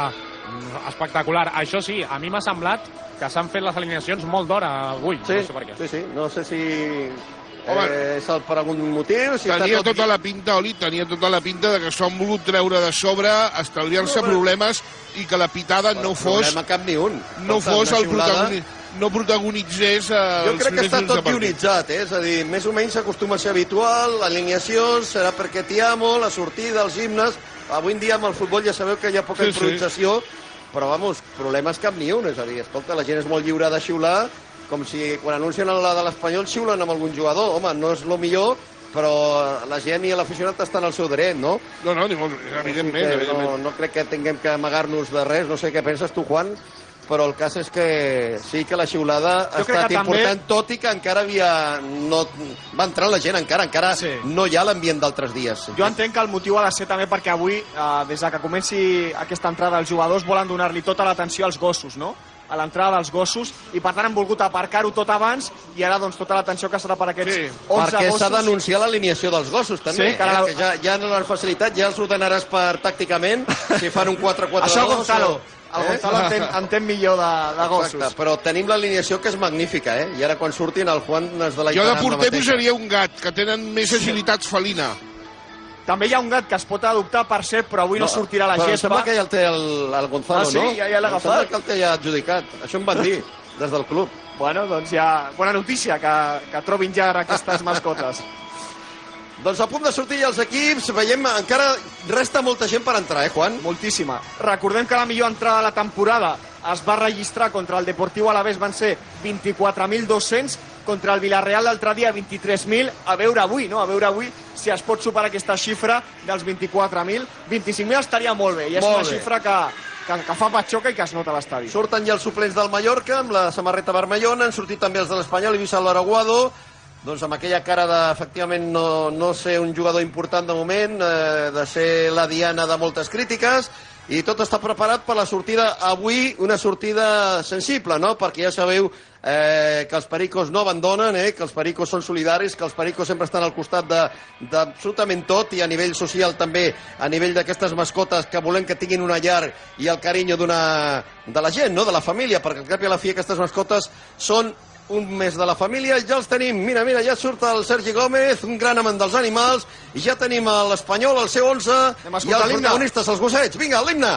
espectacular. Això sí, a mi m'ha semblat que s'han fet les alineacions molt d'hora avui. Sí, no sé per què. sí, sí. No sé si Home, eh, és el per algun motiu. Si tenia està tot... tota la pinta, Oli, tenia tota la pinta de que s'han volgut treure de sobre, estalviar-se No, però- problemes i que la pitada no fos... problema cap ni un. No Escolta, fos una el xiulada- protagoni... no protagonitzés eh, Jo els crec que primers està minuts de tot partit. guionitzat, eh? És a dir, més o menys s'acostuma a ser habitual, l'alineació serà perquè t'hi amo, la sortida, els himnes... Avui en dia amb el futbol ja sabeu que hi ha poca Sí, sí. improvisació, però, vamos, problemes cap ni un. És a dir, escolta, la gent és molt lliure de xiular, com si quan anuncien la de l'Espanyol xiulen amb algun jugador. Home, no és el millor, però la gent i l'aficionat estan al seu dret, no? No, no, ni molt, evidentment, Que evidentment. no, no crec que tinguem que amagar-nos de res, no sé què penses tu, Juan, però el cas és que sí que la xiulada ha Jo crec estat que també- important, tot i que encara havia... No, va entrar la gent, encara, encara sí. no hi ha l'ambient d'altres dies. Jo entenc que el motiu ha de ser també perquè avui, eh, des de que comenci aquesta entrada, els jugadors volen donar-li tota l'atenció als gossos, no? A l'entrada dels gossos, i per tant han volgut aparcar-ho tot abans, i ara doncs tota l'atenció que serà per aquests Sí, onze perquè gossos. s'ha d'anunciar l'alineació dels gossos, també. Sí, que ara- eh? que ja, ja en la facilitat ja els ordenaràs per tàcticament, si fan un quatre quatre dos. Això, Gonzalo. o- El Gonzalo entén, entén millor de, de gossos. Exacte, però tenim l'alineació que és magnífica, eh? I ara quan surtin el Juan es de la Jo de porter posaria un gat, que tenen més agilitat felina. També hi ha un gat que es pot adoptar per ser, però avui no, no sortirà a la però em gespa. sembla que ja el té el, el Gonzalo, Ah, sí? no? Ja- ja l'ha Em sembla agafat. que el té ja adjudicat. Això em van dir, des del club. Bueno, doncs ja... Bona notícia, que, que trobin ja aquestes mascotes. Doncs a punt de sortir ja els equips, veiem, encara resta molta gent per entrar, eh, Juan? Moltíssima. Recordem que la millor entrada de la temporada es va registrar contra el Deportiu Alavés, van ser vint-i-quatre mil dos-cents, contra el Villarreal l'altre dia vint-i-tres mil, a veure avui, no? A veure avui si es pot superar aquesta xifra dels vint-i-quatre mil. vint-i-cinc mil estaria molt bé, i és Molt una bé. xifra que, que, que fa patxoca i que es nota a l'estadi. Surten ja els suplents del Mallorca amb la samarreta vermellona, han sortit també els de l'Espanyol i Lluís Álvaro Aguado, doncs amb aquella cara de, efectivament, no, no ser un jugador important de moment, eh, de ser la diana de moltes crítiques, i tot està preparat per la sortida avui, una sortida sensible, no? Perquè ja sabeu eh, que els pericos no abandonen, eh? Que els pericos són solidaris, que els pericos sempre estan al costat de- d'absolutament tot, i a nivell social també, a nivell d'aquestes mascotes que volem que tinguin una llar i el carinyo d'una de la gent, no? De la família, perquè al cap i a la fi aquestes mascotes són un mes de la família, ja els tenim. Mira, mira, ja surt el Sergi Gómez, un gran amant dels animals, i ja tenim a l'Espanyol, el seu onze, i els l'himne. protagonistes, els gossets. Vinga, l'himne!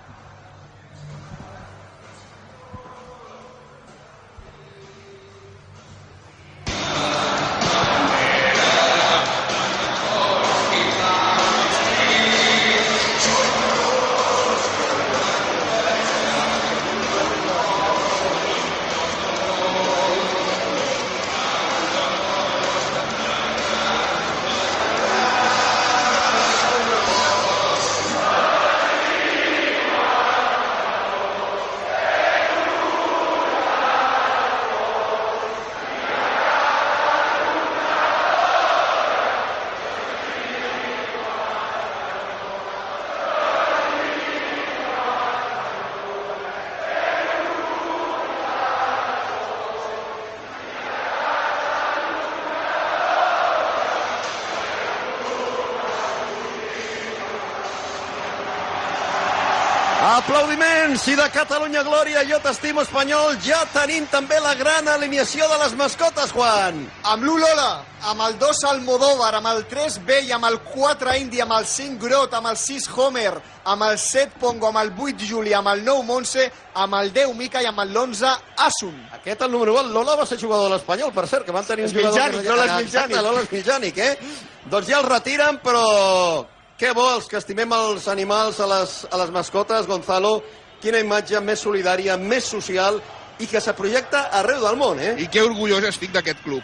Aplaudiments i de Catalunya Glòria, jo t'estimo espanyol, ja tenim també la gran alineació de les mascotes, Juan. Amb l'u Lola, amb el dos Almodóvar, amb el tres Bell, amb el quatre Indi, amb el cinc Grot, amb el sis Homer, amb el set Pongo, amb el vuit Juli, amb el nou Montse, amb el deu Mica i amb l'onze Asun. Aquest, el número un, Lola va ser jugador de l'Espanyol, per cert, que van tenir un jugador... Smiljanic, Lola Smiljanic. Exacte, Lola Smiljanic, eh? Doncs ja el retiren, però... Que bo, els que estimem els animals, a les, a les mascotes, Gonzalo, quina imatge més solidària, més social, i que se projecta arreu del món, eh? I que orgullós estic d'aquest club,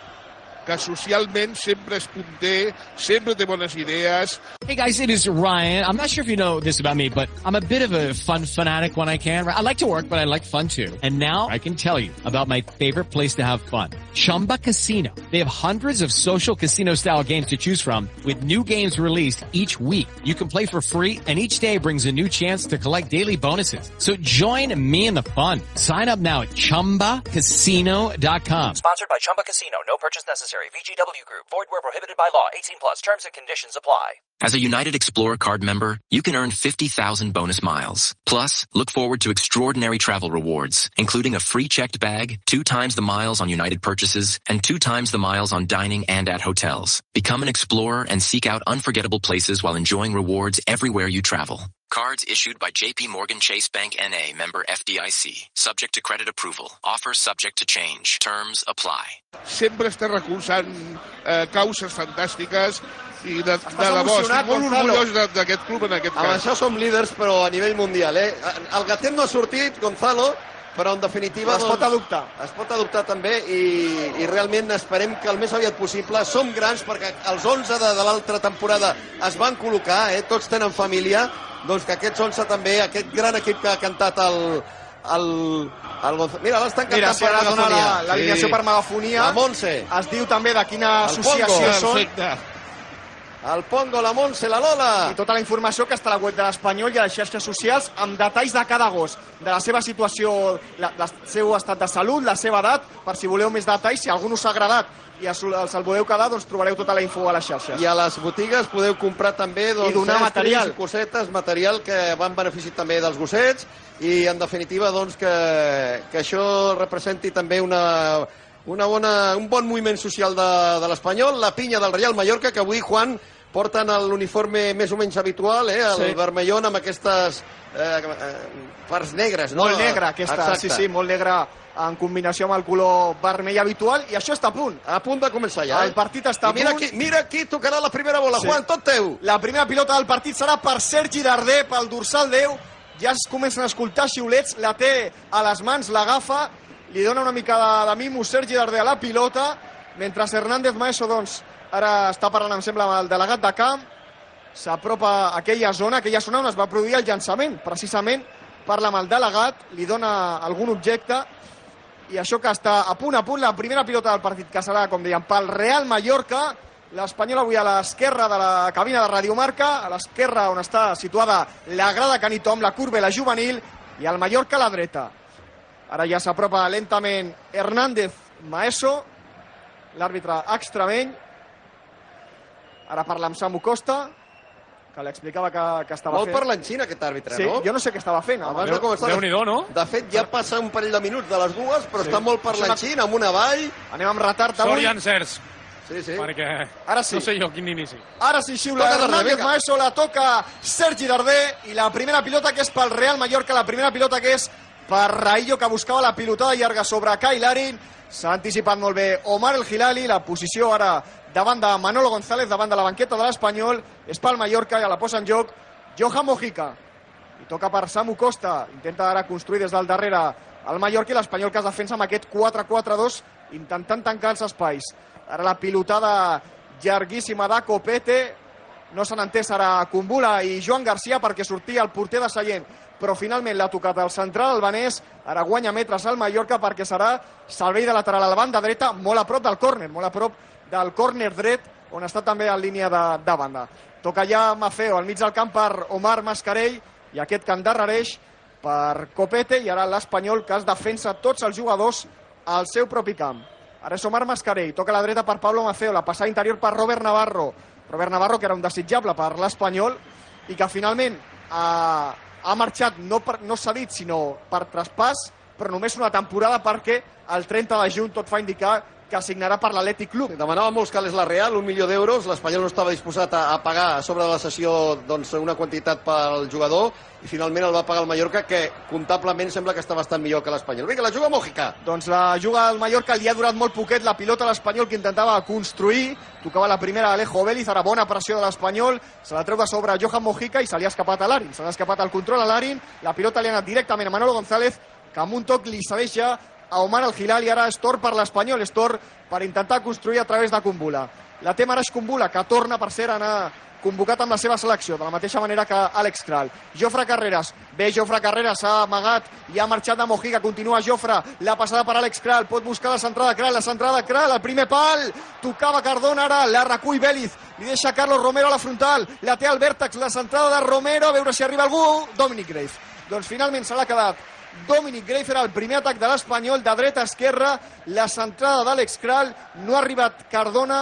que socialment sempre és punter, sempre té bones idees. Hey guys, it is Ryan. I'm not sure if you know this about me, but I'm a bit of a fun fanatic when I can. I like to work, but I like fun too. And now I can tell you about my favorite place to have fun. Chumba Casino. They have hundreds of social casino style games to choose from with new games released each week. You can play for free and each day brings a new chance to collect daily bonuses. So join me in the fun. Sign up now at chumba casino dot com. Sponsored by Chumba Casino. No purchase necessary. V G W Group. Void where prohibited by law. eighteen plus. Terms and conditions apply. As a United Explorer card member, you can earn fifty thousand bonus miles. Plus, look forward to extraordinary travel rewards, including a free checked bag, two times the miles on United purchases, and two times the miles on dining and at hotels. Become an explorer and seek out unforgettable places while enjoying rewards everywhere you travel. Cards issued by J P Morgan Chase Bank N A, member F D I C. Subject to credit approval. Offers subject to change. Terms apply. Sempre està recolzant eh, causes fantàstiques i de, de debò, estic molt Gonzalo. orgullós d'aquest club en aquest Amb cas. això som líders, però a nivell mundial, eh? El Gatet no ha sortit, Gonzalo, però en definitiva... Es pot adoptar. Es pot adoptar també i, i realment esperem que el més aviat possible. Som grans perquè els onze de, de l'altra temporada es van col·locar, eh? Tots tenen família, doncs que aquests onze també, aquest gran equip que ha cantat el... el, el Gonzalo. Mira, l'estan cantant Mira, si per ara dona megafonia. la- l'alineació per megafonia. La Montse. Es diu també de quina El associació Pongo. són. Perfecte. El Pongo, la Montse, la Lola. I tota la informació que està a la web de l'Espanyol i a les xarxes socials amb detalls de cada gos, de la seva situació, la, el seu estat de salut, la seva edat, per si voleu més detalls, si algun us ha agradat i els el voleu quedar, doncs trobareu tota la info a les xarxes. I a les botigues podeu comprar també doncs, I donar estris material. i cosetes, material que van benefici també dels gossets i en definitiva doncs, que, que això representi també una, una bona, un bon moviment social de, de l'Espanyol, la pinya del Real Mallorca, que avui, Juan, porten l'uniforme més o menys habitual, eh, el Sí. vermellón amb aquestes eh, eh, parts negres. No? Molt negra aquesta, Exacte. sí, sí, molt negra en combinació amb el color vermell habitual, i això està a punt. A punt de començar ja. El partit està I a mira punt. qui, mira qui tocarà la primera bola, Sí. Juan, tot teu. La primera pilota del partit serà per Sergi Darder, pel dorsal deu. Ja es comencen a escoltar xiulets, la té a les mans, l'agafa, li dona una mica de, de mimo Sergi Darder a la pilota, mentre Hernández Maeso, doncs, ara està parlant, em sembla, amb el delegat de camp, s'apropa a aquella zona, aquella zona on es va produir el llançament, precisament parla amb el delegat, li dona algun objecte, i això que està a punt a punt, la primera pilota del partit, que serà, com dèiem, pel Real Mallorca, l'Espanyol avui a l'esquerra de la cabina de Radiomarca, a l'esquerra on està situada la grada Canito amb la curva i la juvenil, i el Mallorca a la dreta. Ara ja s'apropa lentament Hernández Maeso, l'àrbitre extremeny. Ara parla amb Samu Costa, que li explicava que, que estava Molt fent. parlanxin, aquest àrbitre, Sí, no? jo no sé què estava fent. Abans de començar, no? De fet, ja passa un parell de minuts de les dues, però Sí. està molt parlanxin, amb una vall. Anem amb retard Sort avui. i encerts. Sí, sí. Perquè Ara sí. no sé jo quin inici. Ara sí xiula Toca Darder, Hernández vinga. Maeso, la toca Sergi Darder, i la primera pilota que és pel Real Mallorca, la primera pilota que és per Raillo, que buscava la pilotada llarga sobre Kai Larin. S'ha anticipat molt bé Omar El Hilali, la posició ara davant de Manolo González, davant de la banqueta de l'Espanyol, és pel Mallorca i la posa en joc Johan Mojica. I toca per Samu Costa, intenta ara construir des del darrere el Mallorca, i l'Espanyol que es defensa amb aquest quatre quatre dos, intentant tancar els espais. Ara la pilotada llarguíssima de Copete, no s'han entès ara Kumbula i Joan Garcia perquè sortia el porter de Sallent, però finalment l'ha tocat el central albanès, ara guanya metres al Mallorca perquè serà servei de lateral a la banda dreta, molt a prop del córner, molt a prop del córner dret, on està també en línia de, de banda. Toca ja Mafeo al mig del camp per Omar Mascarell, i aquest que endarrereix per Copete, i ara l'Espanyol que es defensa tots els jugadors al seu propi camp. Ara és Omar Mascarell, toca a la dreta per Pablo Mafeo, la passada interior per Robert Navarro. Robert Navarro, que era un desitjable per l'Espanyol i que finalment ha, ha marxat no, per, no cedit, sinó per traspàs, però només una temporada perquè el trenta de juny tot fa indicar que signarà per l'Atlètic Club. Demanava molts calés la Real, un milió d'euros, l'Espanyol no estava disposat a, a pagar a sobre de la sessió doncs, una quantitat pel jugador, i finalment el va pagar el Mallorca, que comptablement sembla que està bastant millor que l'Espanyol. Vinga, la juga Mojica. Doncs la juga al Mallorca, li ha durat molt poquet la pilota a l'Espanyol, que intentava construir, tocava la primera Alejo Vélez, ara bona pressió de l'Espanyol, se la treu de sobre Johan Mojica i se li ha escapat a Larin, se l'ha escapat al control a Larin, la pilota li ha anat directament a Manolo González, que amb un toc li cedeix ja a Omar El Hilali, ara és tor per l'Espanyol, és tor per intentar construir a través de Kumbula. La té Maraix Kumbula, que torna per ser anar convocat amb la seva selecció, de la mateixa manera que Àlex Kral. Jofre Carreras, bé Jofre Carreras, s'ha amagat i ha marxat de Mojica, continua Jofre, la passada per Àlex Kral, pot buscar la centrada de Kral, la centrada de Kral, el primer pal, tocava Cardona, ara la recull Vélez, li deixa Carlos Romero a la frontal, la té al vèrtex, la centrada de Romero, a veure si arriba algú, Dominic Grave. Doncs finalment se l'ha quedat Dominic Grave, era el primer atac de l'Espanyol, de dreta a esquerra, la centrada d'Àlex Kral, no ha arribat Cardona,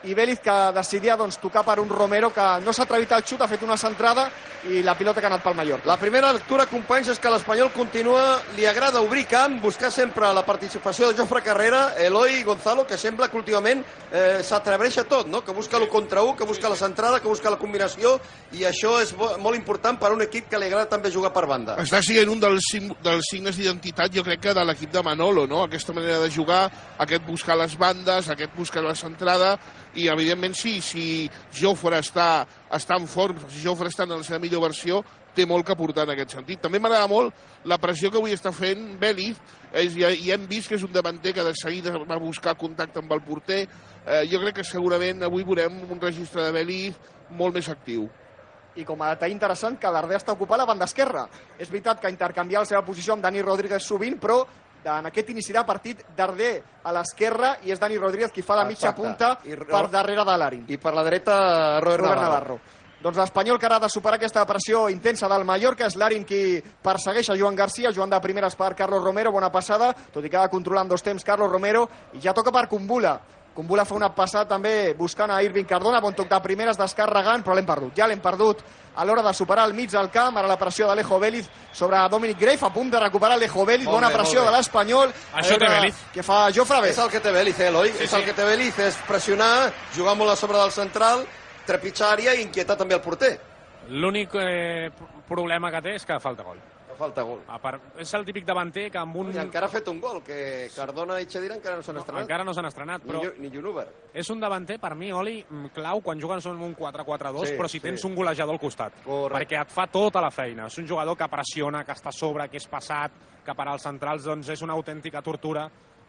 i Vélez que decidia doncs, tocar per un Romero que no s'ha atrevit al xut, ha fet una centrada i la pilota que ha anat pel Mallorca. La primera lectura, companys, és que l'Espanyol continua, li agrada obrir camp, buscar sempre la participació de Jofre Carrera, Eloi Gonzalo, que sembla que últimament eh, s'atreveix a tot, no? Que busca l'u contra u, que busca la centrada, que busca la combinació, i això és molt important per a un equip que li agrada també jugar per banda. Està sent un dels, dels signes d'identitat, jo crec que de l'equip de Manolo, no? Aquesta manera de jugar, aquest buscar les bandes, aquest buscar la centrada, i evidentment sí, si Jofre està, està en forma, si Jofre està en la seva millor versió, té molt que aportar en aquest sentit. També m'agrada molt la pressió que avui està fent Vélez, és, i, i hem vist que és un davanter que de seguida va buscar contacte amb el porter. Eh, jo crec que segurament avui veurem un registre de Vélez molt més actiu. I com a detall interessant, que Darder està ocupant la banda esquerra. És veritat que intercanviar la seva posició amb Dani Rodríguez sovint, però en aquest inici de partit Darder a l'esquerra i és Dani Rodríguez qui fa la mitja punta per darrere de l'Arin. I per la dreta Robert, Robert Navarro. Navarro. Doncs l'Espanyol que ara ha de superar aquesta pressió intensa del Mallorca, és l'Arin qui persegueix a Joan Garcia, Joan de primeres per Carlos Romero, bona passada, tot i que ha de controlar en dos temps Carlos Romero, i ja toca per Kumbula. Kumbula fa una passada també buscant a Irving Cardona, bon toc de primeres descarregant, però l'hem perdut, ja l'hem perdut a l'hora de superar el mig del camp, ara la pressió d'Alejo Vélez sobre Dominic Grave, a punt de recuperar Alejo Vélez, bona pressió de l'Espanyol. Això té Vélez. Que fa Jofre bé. És el que té Vélez, eh, Eloi? Sí, és sí. el que té Vélez, és pressionar, jugar molt a sobre del central, trepitjar àrea i inquietar també el porter. L'únic eh, problema que té és que falta gol. Que falta gol. A part, és el típic davanter que amb un... I encara ha fet un gol, que Cardona i Chedira encara no s'han No, estrenat. encara no s'han estrenat, però Ni, ni Junuber. és un davanter, per mi, Oli, clau quan juguen en un quatre quatre dos, Sí, però si sí. tens un golejador al costat. Correcte. Perquè et fa tota la feina. És un jugador que pressiona, que està a sobre, que és passat, que per als centrals doncs, és una autèntica tortura,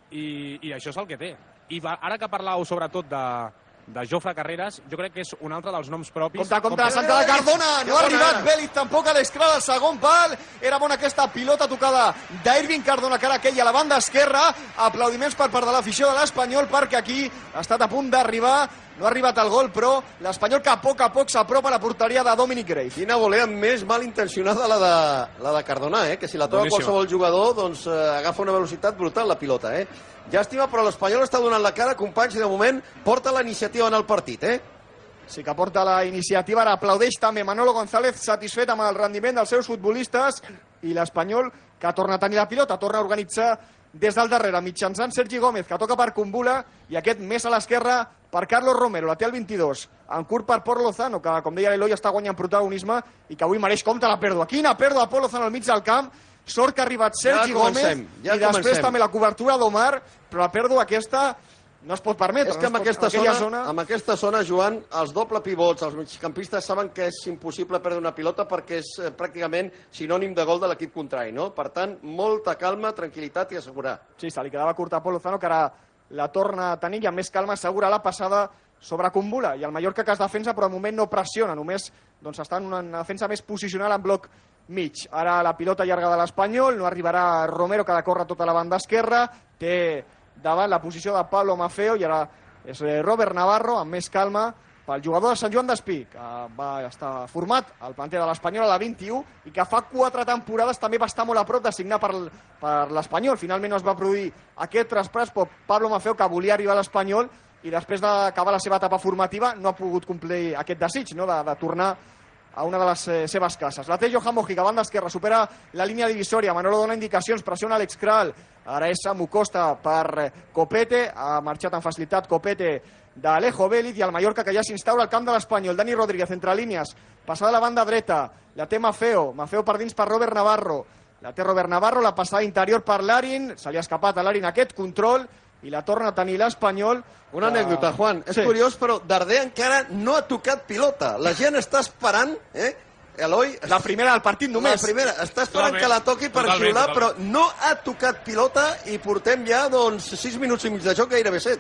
i, i això és el que té. I va, ara que parlàveu sobretot de, de Jofre Carreras, jo crec que és un altre dels noms propis. Compte, compte, la centrada de Cardona, no ha arribat Vélez tampoc a l'escral al segon pal, era bona aquesta pilota tocada d'Irving Cardona, que ara aquella a la banda esquerra, aplaudiments per part de l'afició de l'Espanyol, perquè aquí ha estat a punt d'arribar, no ha arribat el gol, però l'Espanyol que a poc a poc s'apropa a la porteria de Dominic Grave. Quina volea més malintencionada la de, la de Cardona, eh? Que si la toca Boníssim. qualsevol jugador, doncs eh, agafa una velocitat brutal la pilota, eh? Llàstima, però l'Espanyol està donant la cara, companys, i de moment porta la iniciativa en el partit, eh? Sí que porta la iniciativa, ara aplaudeix també Manolo González, satisfet amb el rendiment dels seus futbolistes, i l'Espanyol que torna a tenir la pilota, torna a organitzar des del darrere, mitjançant Sergi Gómez, que toca per Kumbula, i aquest més a l'esquerra per Carlos Romero, la té el vint-i-dos, en curt per Pol Lozano, que, com deia l'Eloi, està guanyant protagonisme i que avui mereix compte la pèrdua. Quina pèrdua, Pol Lozano al mig del camp, sort que ha arribat Sergi Ja Gómez, comencem, ja i després comencem. també la cobertura d'Omar, però la pèrdua aquesta no es pot permetre. És que no amb es pot- aquesta, aquella zona, amb aquesta zona, Joan, els doble pivots, els migcampistes saben que és impossible perdre una pilota perquè és eh, pràcticament sinònim de gol de l'equip contrari, no? Per tant, molta calma, tranquil·litat i assegurar. Sí, se li quedava curta a Pol Lozano, que ara la torna a tenir i amb més calma assegura la passada sobre Kumbula. I el Mallorca que es defensa, però de moment no pressiona, només doncs, està en una defensa més posicional en bloc mig. Ara la pilota llarga de l'Espanyol, no arribarà Romero, que ha de córrer tota la banda esquerra, té davant la posició de Pablo Maffeo, i ara és Robert Navarro, amb més calma, pel jugador de Sant Joan d'Espí, que va estar format al planter de l'Espanyol a la vint-i-u i que fa quatre temporades també va estar molt a prop de signar per, per l'Espanyol. Finalment no es va produir aquest traspàs, però Pablo Maffeo, que volia arribar a l'Espanyol i després d'acabar la seva etapa formativa no ha pogut complir aquest desig, no? de, de tornar a una de les eh, seves cases. La té Johan Mojica, banda esquerra, supera la línia divisòria, Manolo dona indicacions, pressiona Alex Kral, ara és Samu Costa per Copete, ha marxat amb facilitat Copete d'Alejo Vélez, i el Mallorca que ja s'instaura al camp de l'Espanyol. Dani Rodríguez entre línies, passada a la banda dreta, la té Maffeo, Maffeo per dins per Robert Navarro, la té Robert Navarro, la passada interior per l'Arin, se li ha escapat a l'Arin aquest control, i la torna a tenir l'Espanyol. Una anècdota, Juan. És Sí. curiós, però Darder encara no ha tocat pilota. La gent està esperant, eh? Eloi... La primera del partit només. La primera. Està esperant Totalment. que la toqui per Totalment, xiular, totalment. però no ha tocat pilota i portem ja, doncs, sis minuts i mig de joc, gairebé set.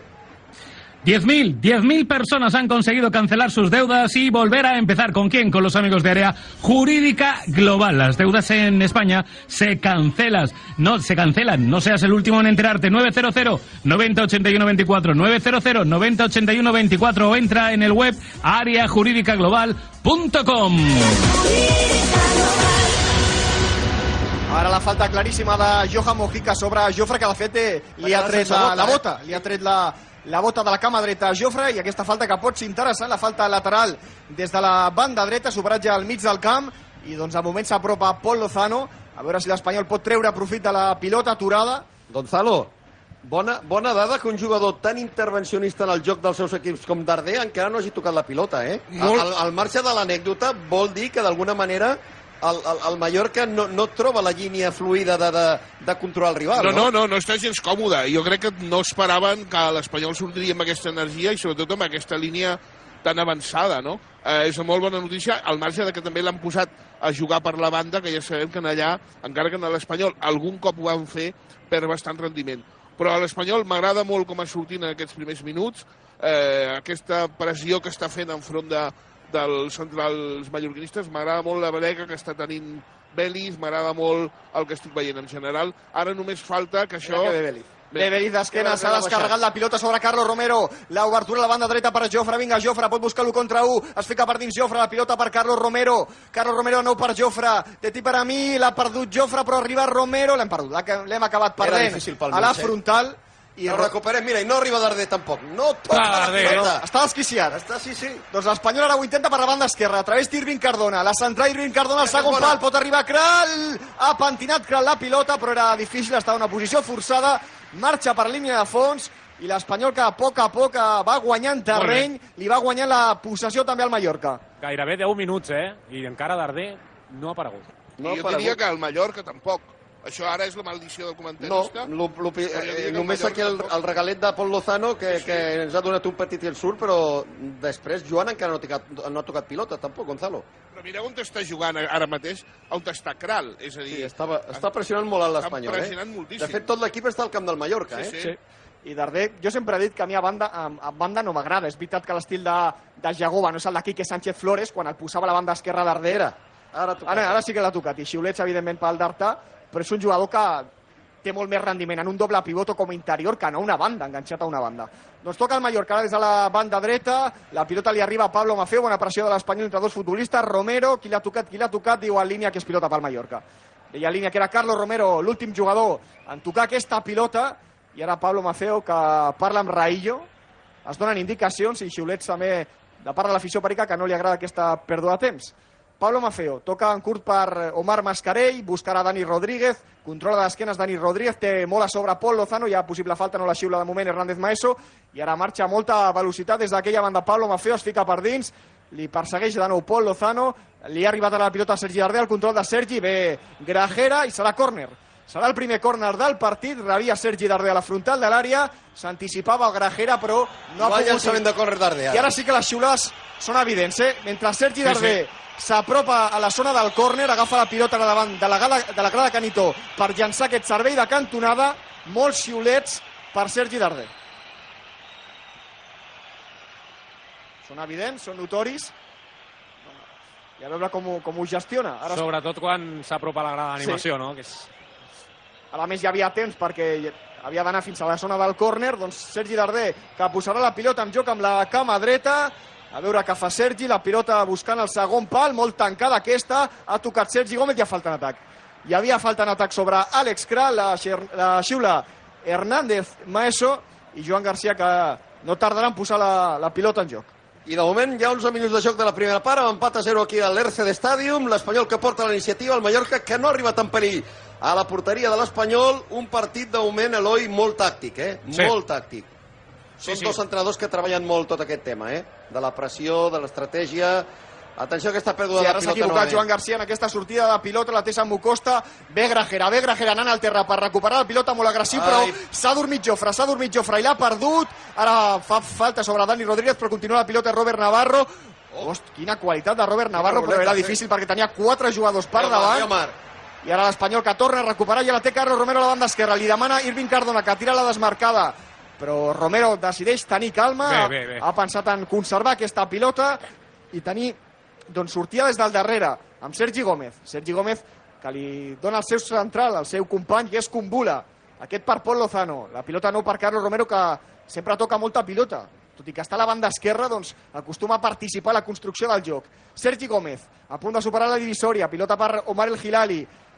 diez mil, diez mil personas han conseguido cancelar sus deudas y volver a empezar. ¿Con quién? Con los amigos de Área Jurídica Global. Las deudas en España se cancelan. No, se cancelan. No seas el último en enterarte. nueve cero cero, noventa, ochenta y uno veinticuatro. nueve cero cero, noventa, ochenta y uno veinticuatro. O entra en el web área jurídica global punto com. Ara la falta claríssima de Johan Mojica sobre Jofre, que de fet eh, li ha tret la, la bota, li ha tret la, la bota de la cama dreta a Jofre, i aquesta falta que pot ser interessant, la falta lateral des de la banda dreta, superatge al mig del camp, i doncs al moment s'apropa Pol Lozano, a veure si l'Espanyol pot treure profit de la pilota aturada. Gonzalo, bona, bona dada que un jugador tan intervencionista en el joc dels seus equips com Darder encara no hagi tocat la pilota, eh? Molt... Al, al marge de l'anècdota vol dir que d'alguna manera el, el, el Mallorca no, no troba la línia fluida de, de, de controlar el rival, no? No, no, no, no està gens còmode. Jo crec que no esperaven que l'Espanyol sortiria amb aquesta energia i sobretot amb aquesta línia tan avançada, no? Eh, és una molt bona notícia, al marge de que també l'han posat a jugar per la banda, que ja sabem que en allà, encara que en l'Espanyol algun cop ho van fer, perd bastant rendiment. Però a l'Espanyol m'agrada molt com ha sortit en aquests primers minuts, eh, aquesta pressió que està fent enfront de, dels centrals mallorquinistes, m'agrada molt la brega que està tenint Vélez, m'agrada molt el que estic veient en general. Ara només falta que això... Mira que de Vélez. De Vélez d'esquena, s'ha descarregat la pilota sobre Carlos Romero, l'obertura a la banda dreta per Jofre, vinga Jofre, pot buscar l'u contra u, es fica per dins Jofre, la pilota per Carlos Romero, Carlos Romero de nou per Jofre, de ti per a mi, l'ha perdut Jofre, però arriba Romero, l'hem perdut, l'hem acabat perdent a la frontal. I el recuperem, mira, i no arriba Darder tampoc. No toca la pilota. Està desquiciat. Està, sí, sí. Doncs l'Espanyol ara ho intenta per la banda esquerra, a través d'Irving Cardona. La central Irving Cardona al segon pal, pot arribar Kral. Ha pentinat Kral la pilota, però era difícil, està en una posició forçada. Marxa per línia de fons i l'Espanyol que a poc a poc va guanyant terreny, li va guanyant la possessió també al Mallorca. Gairebé deu minuts, eh? I encara Darder no ha aparegut. No jo diria que el Mallorca tampoc. Això ara és la maldició del comentarista? No, lo, lo, eh, només aquí el, el regalet de Pol Lozano, que, sí, sí. que ens ha donat un petit insult, però després Joan encara no ha tocat, no ha tocat pilota, tampoc, Gonzalo. Però mira on està jugant ara mateix, on està Kral, és a dir... Sí, estava, està pressionant molt l'Espanyol, eh? pressionant moltíssim. De fet, tot l'equip està al camp del Mallorca, sí, eh? Sí, sí. I Darder, jo sempre he dit que a mi a banda, a, a banda no m'agrada. És veritat que l'estil de, de Jagoba no és el de Quique Sánchez Flores, quan el posava a la banda esquerra Darder. Ara, ara, ara sí que l'ha tocat, i xiulets, evidentment, pel d'Arta, però és un jugador que té molt més rendiment en un doble pivot com a interior que no una banda, enganxat a una banda. Doncs toca el Mallorca, ara des de la banda dreta, la pilota li arriba a Pablo Mafeo, bona pressió de l'Espanyol entre dos futbolistes, Romero, qui l'ha tocat, qui l'ha tocat, diu en línia que és pilota pel Mallorca. Deia en línia que era Carlos Romero, l'últim jugador en tocar aquesta pilota, i ara Pablo Mafeo, que parla amb Raillo, es donen indicacions i xiulets també de part de l'afició perica que no li agrada aquesta pèrdua de temps. Pablo Mafeo toca en curt per Omar Mascarell, buscarà Dani Rodríguez, controla d'esquenes Dani Rodríguez, té molt a sobre Pol Lozano, hi ha possible falta, no la xiula de moment Hernández Maeso, i ara marxa a molta velocitat des d'aquella banda. Pablo Mafeo es fica per dins, li persegueix de nou Pol Lozano, li ha arribat ara la pilota a Sergi Darder, el control de Sergi, ve Grajera i serà córner. Serà el primer córner del partit, rebia Sergi Darder a la frontal de l'àrea, s'anticipava el Grajera, però no ha pogut... pogut... llançament de córner Darder. I ara sí que les xiulades són evidents, eh? Mentre Sergi Darder sí, sí. s'apropa a la zona del córner, agafa la pilota davant de la, grada, de la grada Canitó per llançar aquest servei de cantonada, molts xiulets per Sergi Darder. Són evidents, són notoris, i a veure com ho, com ho gestiona. Ara... Sobretot quan s'apropa a la grada d'animació, sí. No? Que és... A més, hi havia temps perquè havia d'anar fins a la zona del córner, doncs Sergi Darder, que posarà la pilota en joc amb la cama dreta, a veure què fa Sergi, la pilota buscant el segon pal, molt tancada aquesta, ha tocat Sergi Gómez i ha falta en atac. Hi havia falta en atac sobre Àlex Kral, la, la xiula Hernández Maeso i Joan Garcia, que no tardarà en posar la, la pilota en joc. I de moment hi ha onze minuts de joc de la primera part, amb empat a zero aquí a l'R C D Stadium, l'Espanyol que porta la iniciativa, el Mallorca que no ha arribat en perill a la porteria de l'Espanyol, un partit de moment, Eloi, molt tàctic, eh? Sí. Molt tàctic. Són sí, sí. dos entrenadors que treballen molt tot aquest tema, eh? De la pressió, de l'estratègia... Atenció a aquesta pèrdua sí, de pilota. Ara s'ha equivocat Joan Garcia en aquesta sortida de pilota, la té Samu Costa, ve Grajera, ve Grajera anant al terra per recuperar la pilota, molt agressiu, Ai. però s'ha dormit Jofre, s'ha dormit Jofre i l'ha perdut, ara fa falta sobre Dani Rodríguez, però continua la pilota Robert Navarro. Host, quina qualitat de Robert Navarro, però era difícil perquè tenia quatre jugadors per davant. I ara l'Espanyol que torna a recuperar, i la té Carlos Romero a la banda esquerra, li demana Irving Cardona que tira la desmarcada, però Romero decideix tenir calma, bé, bé, bé. ha pensat en conservar aquesta pilota i tenir, doncs, sortia des del darrere amb Sergi Gómez. Sergi Gómez que li dona el seu central, el seu company, que és Kumbula. Aquest per Pol Lozano. La pilota no per Carlos Romero, que sempre toca molta pilota. Tot i que està a la banda esquerra, doncs acostuma a participar a la construcció del joc. Sergi Gómez, a punt de superar la divisòria. Pilota per Omar El Hilali.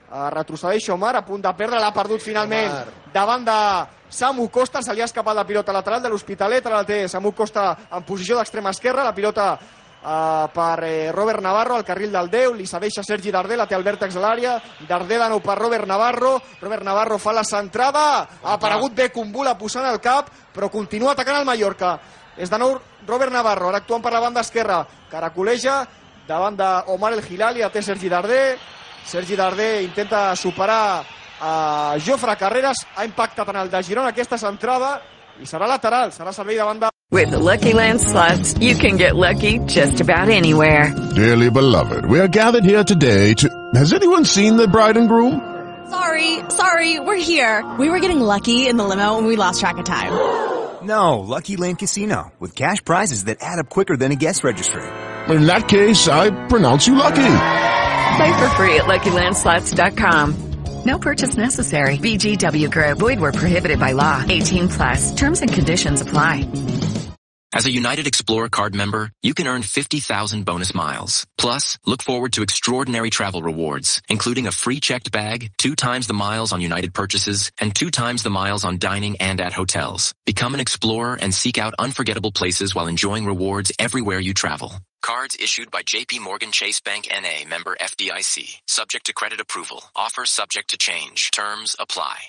retrocedeix Omar, a punt de perdre, l'ha perdut finalment davant de Samu Costa, se li ha escapat la pilota lateral de l'Hospitalet, ara la té Samu Costa en posició d'extrema esquerra, la pilota uh, per eh, Robert Navarro al carril del deu, li cedeix a Sergi Darder, la té al vèrtex de l'àrea, Darder de nou per Robert Navarro, Robert Navarro fa la centrada, ha aparegut bé Kumbula posant el cap, però continua atacant el Mallorca. És de nou Robert Navarro, ara actuant per la banda esquerra, caracoleja davant d'Omar El Hilali, la té Sergi Darder, Sergi Darder intenta superar a Jofre Carreras, ha impactat en el de Girona aquesta centrada i serà lateral, serà servei davant de... With the Lucky Land Slots, you can get lucky just about anywhere. Dearly beloved, we are gathered here today to... Has anyone seen the bride and groom? Sorry, sorry, we're here. We were getting lucky in the limo and we lost track of time. No, Lucky Land Casino, with cash prizes that add up quicker than a guest registry. In that case, I pronounce you lucky. Play for free at Lucky Land Slots dot com. No purchase necessary. V G W Group. Void where prohibited by law. eighteen plus. Terms and conditions apply. As a United Explorer card member, you can earn fifty thousand bonus miles. Plus, look forward to extraordinary travel rewards, including a free checked bag, two times the miles on United purchases, and two times the miles on dining and at hotels. Become an explorer and seek out unforgettable places while enjoying rewards everywhere you travel. Cards issued by J P Morgan Chase Bank N A, member F D I C. Subject to credit approval. Offer subject to change. Terms apply.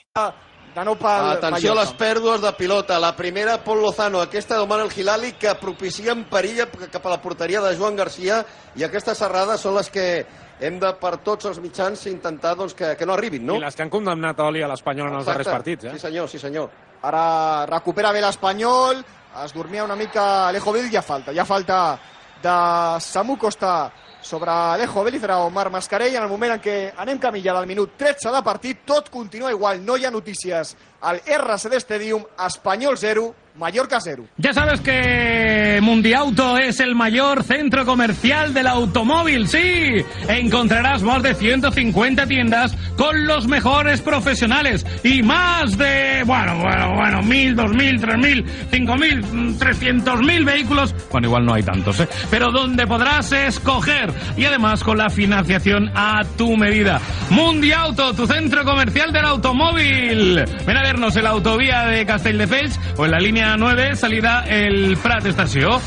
Atenció a les pèrdues de pilota. La primera, Pol Lozano, aquesta d'Omar El Hilali, que propicien perill cap a la porteria de Joan Garcia, i aquestes serrades són les que hem de, per tots els mitjans, intentar doncs, que, que no arribin, no? I les que han condemnat a Oli a l'Espanyol en els darrers partits, eh? Sí senyor, sí senyor. Ara recupera bé l'Espanyol, es dormia una mica Alejo Vélez, ja falta, ja falta de Samu Costa sobre Alejo Vélez, era Omar Mascarell, en el moment en què anem camí ja del minut tretze de partit, tot continua igual, no hi ha notícies al R C D Stadium, Espanyol zero, Mallorca cero. Ya sabes que Mundiauto es el mayor centro comercial del automóvil, sí. Encontrarás más de ciento cincuenta tiendas con los mejores profesionales y más de, bueno, bueno, bueno, mil, dos mil, tres mil, cinco mil, trescientos mil vehículos. Bueno, igual no hay tantos, ¿eh? Pero donde podrás escoger y además con la financiación a tu medida. Mundiauto, tu centro comercial del automóvil. Ven a vernos en la autovía de Castelldefels o en la línea nueve, salida el Prat Estació.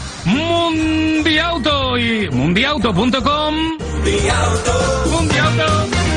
Mundiauto i mundiauto punto com. Mundiauto. Mundiauto.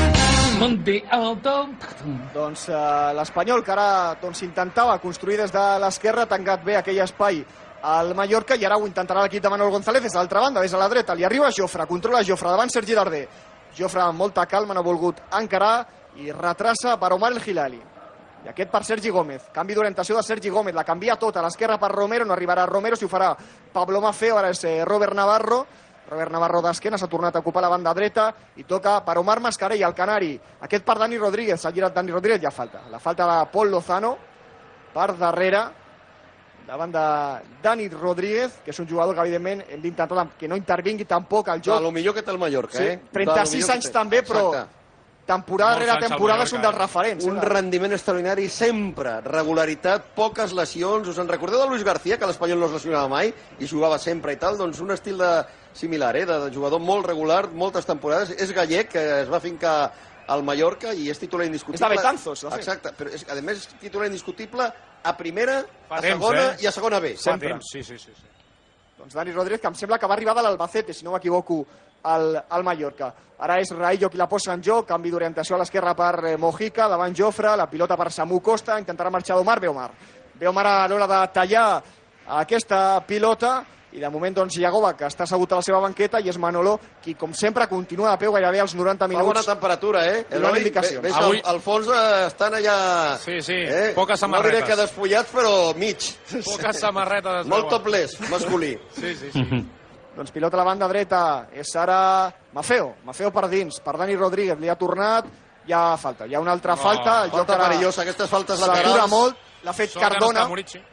Mundiauto. Doncs uh, l'Espanyol, que ara doncs, intentava construir des de l'esquerra, ha tancat bé aquell espai al Mallorca i ara ho intentarà l'equip de Manuel González des de l'altra banda, des de la dreta. Li arriba Jofre, controla Jofre davant Sergi Darder. Jofre amb molta calma no ha volgut encarar i retrassa per Omar El Hilali. I aquest per Sergi Gómez. Canvi d'orientació de Sergi Gómez. La canvia tota. A l'esquerra per Romero. No arribarà Romero, si ho farà Pablo Mafeo. Ara és Robert Navarro. Robert Navarro d'esquena. S'ha tornat a ocupar la banda dreta. I toca per Omar Mascarell, el canari. Aquest per Dani Rodríguez. S'ha girat Dani Rodríguez. Ja falta. La falta de Pol Lozano. Per darrere. Davant de Dani Rodríguez, que és un jugador que, evidentment, hem d'intentar que no intervingui tampoc al joc. De lo millor que té el Mallorca, sí, eh? trenta-sis anys també, però... Exacte. Temporada rere temporada és un dels referents. Un rendiment extraordinari sempre, regularitat, poques lesions. Us en recordeu de Luis García, que l'Espanyol no es lesionava mai i jugava sempre i tal? Doncs un estil de similar, eh? de jugador molt regular, moltes temporades. És gallec, que es va fincar al Mallorca i és titular indiscutible. És de Betanzos, no? Exacte, però és, a més és titular indiscutible a primera, Fa a temps, segona eh? i a segona B. Fa temps, sí, sí, sí. sí. Doncs Dani Rodríguez, que em sembla que va arribar de l'Albacete, si no m'equivoco, al, al Mallorca. Ara és Raillo qui la posa en joc, canvi d'orientació a l'esquerra per Mojica, davant Jofre, la pilota per Samu Costa, intentarà marxar d'Omar, ve Omar. Ve Omar a l'hora de tallar aquesta pilota, i de moment doncs Iagoba, que està assegut a la seva banqueta, i és Manolo, qui com sempre continua de peu gairebé als noranta minuts. Fa bona temperatura, eh? Donant indicacions. Ves, Avui... al, al fons estan allà... Sí, sí, eh? poques samarretes. No diré que despullats, però mig. Poques samarretes. Molt topless, masculí. Sí, sí, sí. Doncs pilota a la banda dreta, és ara Mafeo, Mafeo per dins, per Dani Rodríguez, li ha tornat, hi ha falta, hi ha una altra no, falta, el joc ara perillosa, aquestes faltes laterals. S'atura molt, l'ha fet Sort Cardona.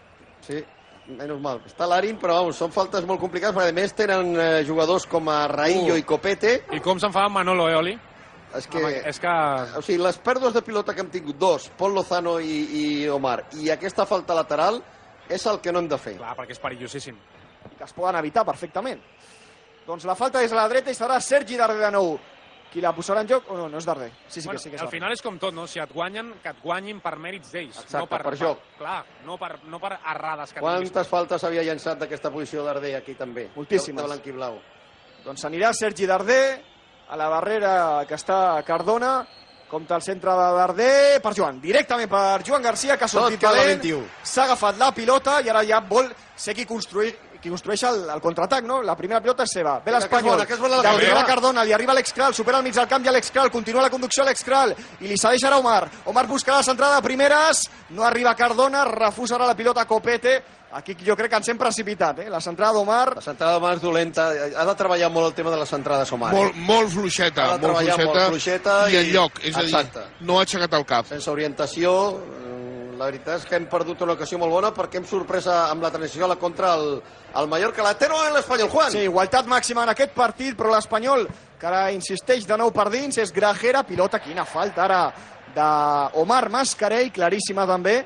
Sí, menys mal, està l'Arin, però vamos, són faltes molt complicades, perquè a més tenen eh, jugadors com a Raillo uh. i Copete. I com se'n fa Manolo, eh, Oli? És que, Home, és que... O sigui, les pèrdues de pilota que hem tingut, dos, Pol Lozano i, i Omar, i aquesta falta lateral, és el que no hem de fer. Clar, perquè és perillosíssim. Que es poden evitar perfectament. Doncs la falta és a la dreta i serà Sergi Darder de nou qui la posarà en joc o no? No és Darder. Sí, sí bueno, que sí que és al Darder. final és com tot, no? Si et guanyen, que et guanyin per mèrits d'ells. Exacte, no per, per joc. Clar, no per, no per errades que Quantes faltes havia llançat d'aquesta posició Darder aquí també? Moltíssimes. De blanc i blau. Doncs anirà Sergi Darder, a la barrera que està Cardona, compta el centre de Darder per Joan, directament per Joan Garcia, que ha sortit talent, s'ha agafat la pilota i ara ja vol ser qui construir qui construeix el, el contraatac, no? La primera pilota és seva. Ve l'Espanyol. Gabriela Cardona, li arriba Alex Kral, supera al mig del camp i Alex Kral, continua la conducció Alex Kral i li cedeix ara Omar. Omar buscarà la centrada de primeres, no arriba Cardona, refusa ara la pilota Copete. Aquí jo crec que ens hem precipitat, eh? La centrada d'Omar... La centrada d'Omar és dolenta. Ha de treballar molt el tema de les centrades, Omar. Molt, molt fluixeta, molt fluixeta, molt fluixeta i en lloc, és a dir, no ha aixecat el cap. Sense orientació, la veritat és que hem perdut una ocasió molt bona perquè hem sorprès amb la transició a la contra el, el Mallorca. La té no en l'Espanyol, Juan. Sí, igualtat màxima en aquest partit, però l'Espanyol, que ara insisteix de nou per dins, és Grajera, pilota, quina falta ara d'Omar Mascarell, claríssima també.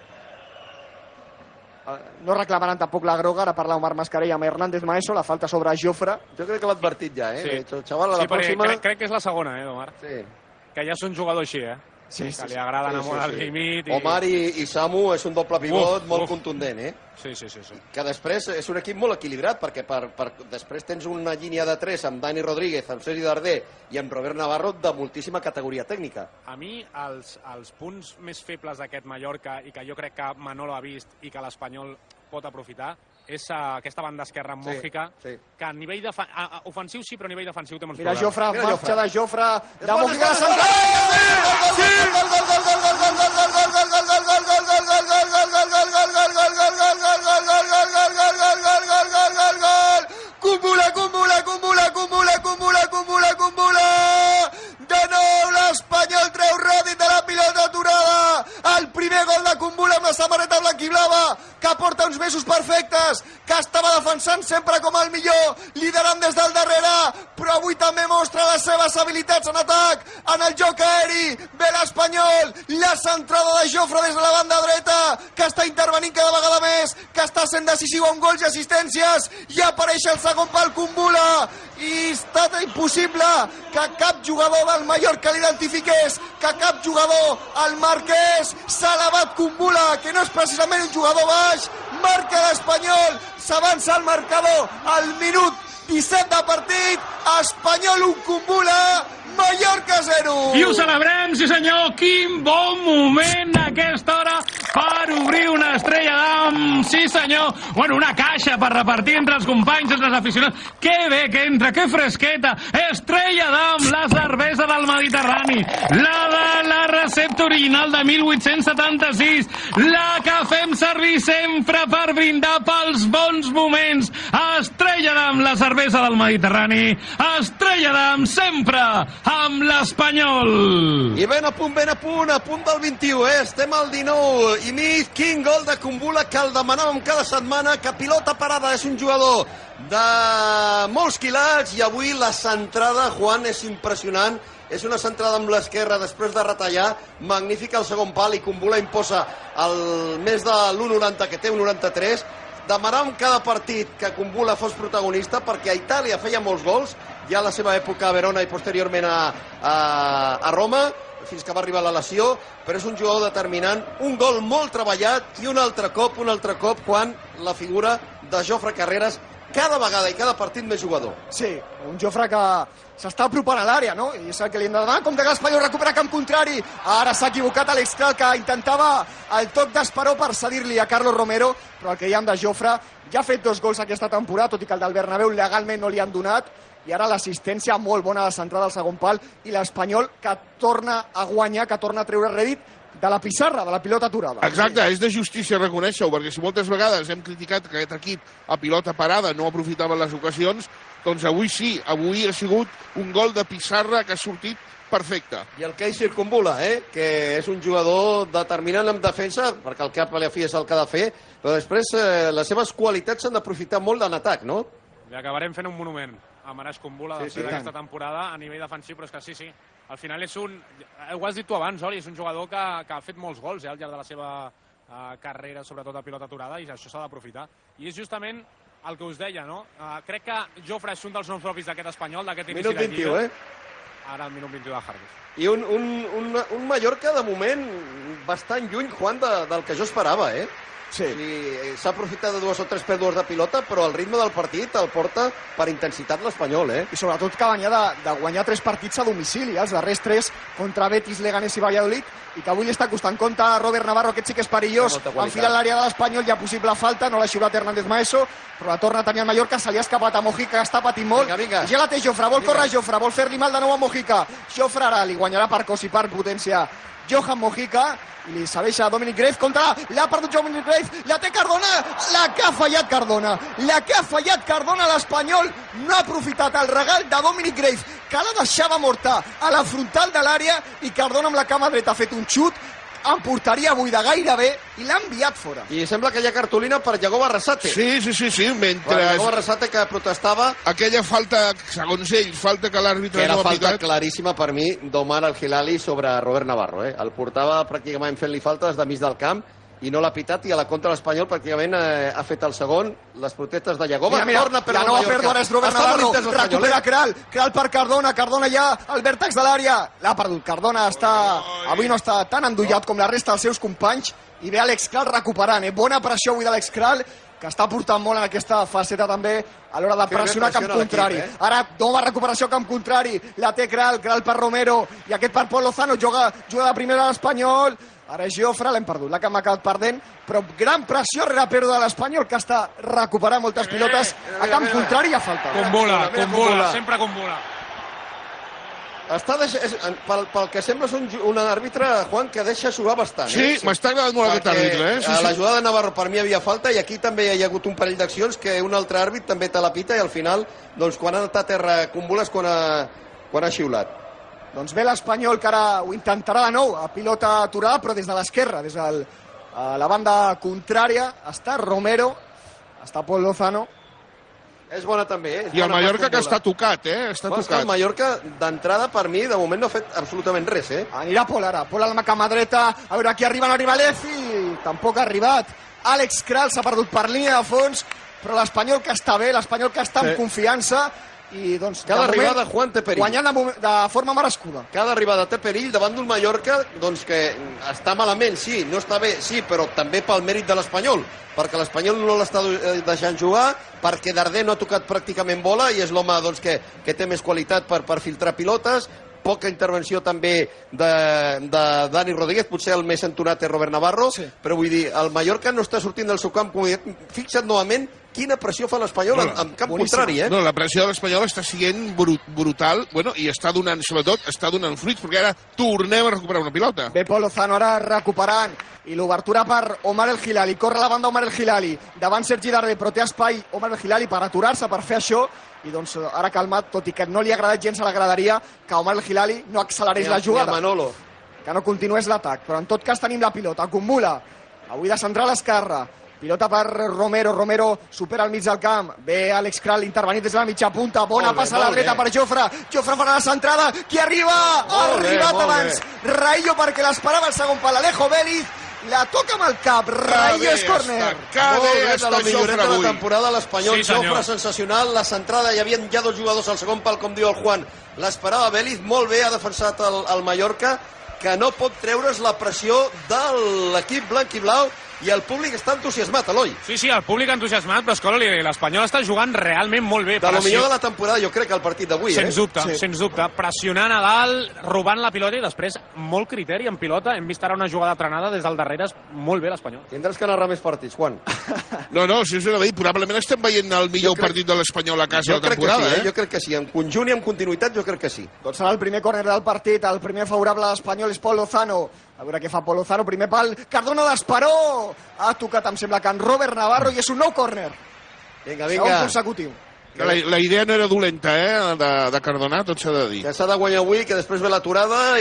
No reclamaran tampoc la groga, ara parla Omar Mascarell amb Hernández Maeso, la falta sobre Jofre. Jo crec que l'ha advertit ja, eh? Sí, el xaval a la sí, pròxima... crec, crec que és la segona, eh, Omar? Sí. Que ja és un jugador així, eh? Sí, que sí, li agrada anar sí, molt sí, al sí. límit. I... Omar i, i Samu és un doble pivot Uf, molt uf. contundent, eh? Sí, sí, sí, sí. Que després és un equip molt equilibrat, perquè per, per, després tens una línia de tres amb Dani Rodríguez, amb Sergi Darder i amb Robert Navarro de moltíssima categoria tècnica. A mi, els, els punts més febles d'aquest Mallorca i que jo crec que Manolo ha vist i que l'Espanyol pot aprofitar és uh, aquesta banda esquerra amb Sí, Mújica, sí. que a nivell de a, a, ofensiu sí, però a nivell defensiu té molts Mira problemes. Jofre, Mira marxa Jofre. de Jofre, de bon, Mújica, és la bon, centrada! Cumbula, cumbula, cumbula, cumbula, cumbula, cumbula, cumbula! De nou l'Espanyol treu rèdit de la pilota aturada. El primer gol de Cumbula amb la samarreta blanquiblava, que porta uns mesos perfectes, que estava defensant sempre com el millor, liderant des del darrere, però avui també mostra les seves habilitats en atac, en el joc aeri. Ve l'Espanyol, la centrada de Jofre des de la banda dreta, que està intervenint cada vegada més, que està sent decisiu amb gols i assistències, i apareix el segon pal Cumbula, i està impossible que cap jugador del Mallorca l'identifiqués, que cap jugador el marqués. S'ha elevat Cumbula, que no és precisament un jugador baix, marca l'Espanyol, s'avança el marcador al minut disset de partit, Espanyol un, Cumbula, Mallorca zero. I ho celebrem, sí senyor, quin bon moment a aquesta hora per obrir una estrella d'am, sí senyor, bueno, una caixa per repartir entre els companys, entre els aficionats. Que bé que entra, que fresqueta, estrella d'am, la cervesa del Mediterrani, la de la recepta original de mil vuit-cents setanta-sis, la que fem servir sempre per brindar pels bons moments. Estrella d'am, la cervesa del Mediterrani, estrella d'am, sempre amb l'Espanyol. I ben a punt, ben a punt, a punt del vint-i-u, eh? Estem al dinou i mig. Quin gol de Cumbula, que el demanàvem cada setmana, que pilota parada, és un jugador de molts quilats, i avui la centrada, Juan, és impressionant. És una centrada amb l'esquerra després de retallar, magnífica al segon pal, i Cumbula imposa el més de l'u coma noranta que té, un noranta-tres. Demanàvem cada partit que Cumbula fos protagonista, perquè a Itàlia feia molts gols, ja a la seva època a Verona i posteriorment a, a, a Roma, fins que va arribar la lesió, però és un jugador determinant, un gol molt treballat, i un altre cop, un altre cop, quan la figura de Jofre Carreras, cada vegada i cada partit més jugador. Sí, un Jofre que s'està apropant a l'àrea, no? I és el que li hem de demanar, com que l'Espanyol recupera camp contrari. Ara s'ha equivocat Alex Kral, que intentava el toc d'esperó per cedir-li a Carlos Romero, però el que hi ha de Jofre ja ha fet dos gols aquesta temporada, tot i que el del Bernabéu legalment no li han donat, i ara l'assistència molt bona a la centrada del segon pal, i l'Espanyol que torna a guanyar, que torna a treure rèdit de la pissarra, de la pilota aturada. Exacte, és de justícia reconèixer-ho, perquè si moltes vegades hem criticat que aquest equip a pilota parada no aprofitava les ocasions, doncs avui sí, avui ha sigut un gol de pissarra que ha sortit perfecte. I el Keisir Cumbula, eh? Que és un jugador determinant en defensa, perquè el cap a la fi és el que ha de fer, però després eh, les seves qualitats s'han d'aprofitar molt en atac, no? I acabarem fent un monument a Manaix Cumbula Sí, sí, sí, d'aquesta tant. temporada a nivell defensiu, però és que sí, sí, al final és un... Ho has dit tu abans, Oli, és un jugador que, que ha fet molts gols eh, al llarg de la seva uh, carrera, sobretot a pilota aturada, i això s'ha d'aprofitar. I és justament el que us deia, no? Uh, crec que Jofre és un dels noms propis d'aquest Espanyol, d'aquest inici Minut de vint-i-u, Lliga. eh? ara al minut vint-i-u de Hargis. I un, un, un, un Mallorca, de moment, bastant lluny, Juan, de, del que jo esperava, eh? Sí. S'ha aprofitat de dues o tres pèrdues de pilota, però el ritme del partit el porta per intensitat l'Espanyol, eh? I sobretot que venia de, de guanyar tres partits a domicili, els darrers tres contra Betis, Leganés i Valladolid, i que avui li està costant compte a Robert Navarro, aquest sí que és perillós, enfila l'àrea de l'Espanyol, hi ha possible falta, no l'ha xiulat Hernández Maeso, però la torna a tenir el Mallorca, se li ha escapat a Mojica, que està patint molt, vinga, vinga. I ja la té Jofre, vol vinga. Córrer Jofre, vol fer-li mal de nou a Mojica, Jofre ara li guanyarà per cos i per potència Johan Mojica, i li cedeix a Dominic Grave contra, l'ha perdut Dominic Grave, la té Cardona, la que ha fallat Cardona, la que ha fallat Cardona, l'Espanyol no ha aprofitat el regal de Dominic Grave, que la deixava morta a la frontal de l'àrea, i Cardona amb la cama dreta ha fet un xut en porteria buida gairebé i l'ha enviat fora. I sembla que hi ha cartolina per Yagoba Arrasate. Sí, sí, sí, sí, mentre... Yagoba Arrasate que protestava... Aquella falta, segons ell, falta que l'àrbitre no ha pitat. Era falta claríssima per mi d'Omar Al-Hilali sobre Robert Navarro, eh? El portava pràcticament fent-li falta des de mig del camp i no l'ha pitat, i a la contra l'Espanyol pràcticament eh, ha fet el segon. Les protestes de Yagoba. Mira, mira, torna per la nova pèrdua és Robert Navarro, recupera Kral, Kral per Cardona, Cardona ja al vèrtex de l'àrea, l'ha perdut, Cardona està, avui no està tan endollat com la resta dels seus companys, i ve Alex Kral recuperant, eh? Bona pressió avui d'Alex Kral, que està portant molt en aquesta faceta també a l'hora de pressionar camp contrari. Eh? Ara nova recuperació camp contrari, la té Kral, Kral per Romero, i aquest per Pol Lozano, juga, juga de primera a l'Espanyol. Ara és Jofre, l'hem perdut, la que m'ha acabat perdent, però gran pressió rere pèrdua de l'Espanyol, que està recuperant moltes pilotes a camp contrari i a falta. Convola, convola, sempre convola. Està deix... és, pel, pel que sembla és un, un àrbitre, Juan, que deixa jugar bastant. Sí, eh? m'està agradant molt aquest àrbitre. Eh? Sí, a sí. la jugada de Navarro per mi havia falta, i aquí també hi ha hagut un parell d'accions que un altre àrbit també te la pita, i al final, doncs, quan ha anat a terra Convola és quan ha, quan ha xiulat. Doncs ve l'Espanyol, que ara ho intentarà de nou, a pilota aturada, però des de l'esquerra, des de la banda contrària, està Romero, està Pol Lozano. És bona també, eh? És I el bona Mallorca que està tocat, eh? Està Vols tocat. el Mallorca, d'entrada, per mi, de moment no ha fet absolutament res, eh? Anirà Pol ara, Pol a la cama dreta, a veure qui arriba, no arriba Lezi, tampoc ha arribat. Àlex Kral s'ha perdut per línia de fons, però l'Espanyol que està bé, l'Espanyol que està amb confiança, i doncs cada arribada Juan té perill, guanyant de, de forma merescuda. Cada arribada té perill davant d'un Mallorca doncs que està malament, sí, no està bé, sí, però també pel mèrit de l'Espanyol, perquè l'Espanyol no l'està deixant jugar, perquè Darder no ha tocat pràcticament bola i és l'home doncs, que, que té més qualitat per, per filtrar pilotes. Poca intervenció també de, de Dani Rodríguez, potser el més entonat és Robert Navarro, sí. Però vull dir, el Mallorca no està sortint del seu camp. Fixa't novament quina pressió fa l'Espanyol no, en, en camp boníssim. Contrari, eh? No, la pressió de l'Espanyol està sent brut, brutal, bueno, i està donant, sobretot, està donant fruits, perquè ara tornem a recuperar una pilota. Ve Pol Lozano ara recuperant, i l'obertura per Omar El Hilali, corre la banda Omar El Hilali, davant Sergi Darder, però té espai Omar El Hilali per aturar-se, per fer això, i doncs ara calmat, tot i que no li ha agradat gens a la graderia, que Omar El Hilali no accelerés la jugada. Manolo. Que no continués l'atac, però en tot cas tenim la pilota, acumula, avui de central a esquerra, pilota per Romero, Romero supera al mig del camp, ve Alex Kral intervenint des de la mitja punta, bona molt passa bé, a la dreta bé. Per Jofre, Jofre farà la centrada, qui arriba? Ha arribat abans, Raillo perquè l'esperava el segon pal, Alejo Vélez, la toca amb el cap, Raillo és córner. Molt bé, de la milloreta de la temporada l'Espanyol, sí, Jofre sensacional, la centrada, hi havia ja dos jugadors al segon pal, com diu el Juan, l'esperava Vélez, molt bé, ha defensat el, el Mallorca, que no pot treure's la pressió de l'equip blanc i blau, i el públic està entusiasmat, Eloi. Sí, sí, el públic entusiasmat, però escola, l'Espanyol està jugant realment molt bé. De lo millor de la temporada, jo crec, el partit d'avui. Sens dubte, eh? sens dubte. Pressionant a dalt, robant la pilota i després molt criteri en pilota. Hem vist ara una jugada trenada des del darrere, molt bé l'Espanyol. Tindràs que narrar més partits, Juan. No, no, si us ho he de dir, probablement estem veient el millor crec... partit de l'Espanyol a casa de la temporada. Sí, eh? Jo crec que sí, en conjunt i en continuïtat jo crec que sí. Doncs serà el primer córner del partit, el primer favorable a l'Espanyol és Pol Lozano. A veure què fa Pol Lozano, primer pal, Cardona d'Esperó, ha tocat, em sembla que en Robert Navarro, i és un nou córner. Vinga, vinga. Segon consecutiu. Que la, la idea no era dolenta, eh, de, de Cardona, tot s'ha de dir. Que s'ha de guanyar avui, que després ve l'aturada,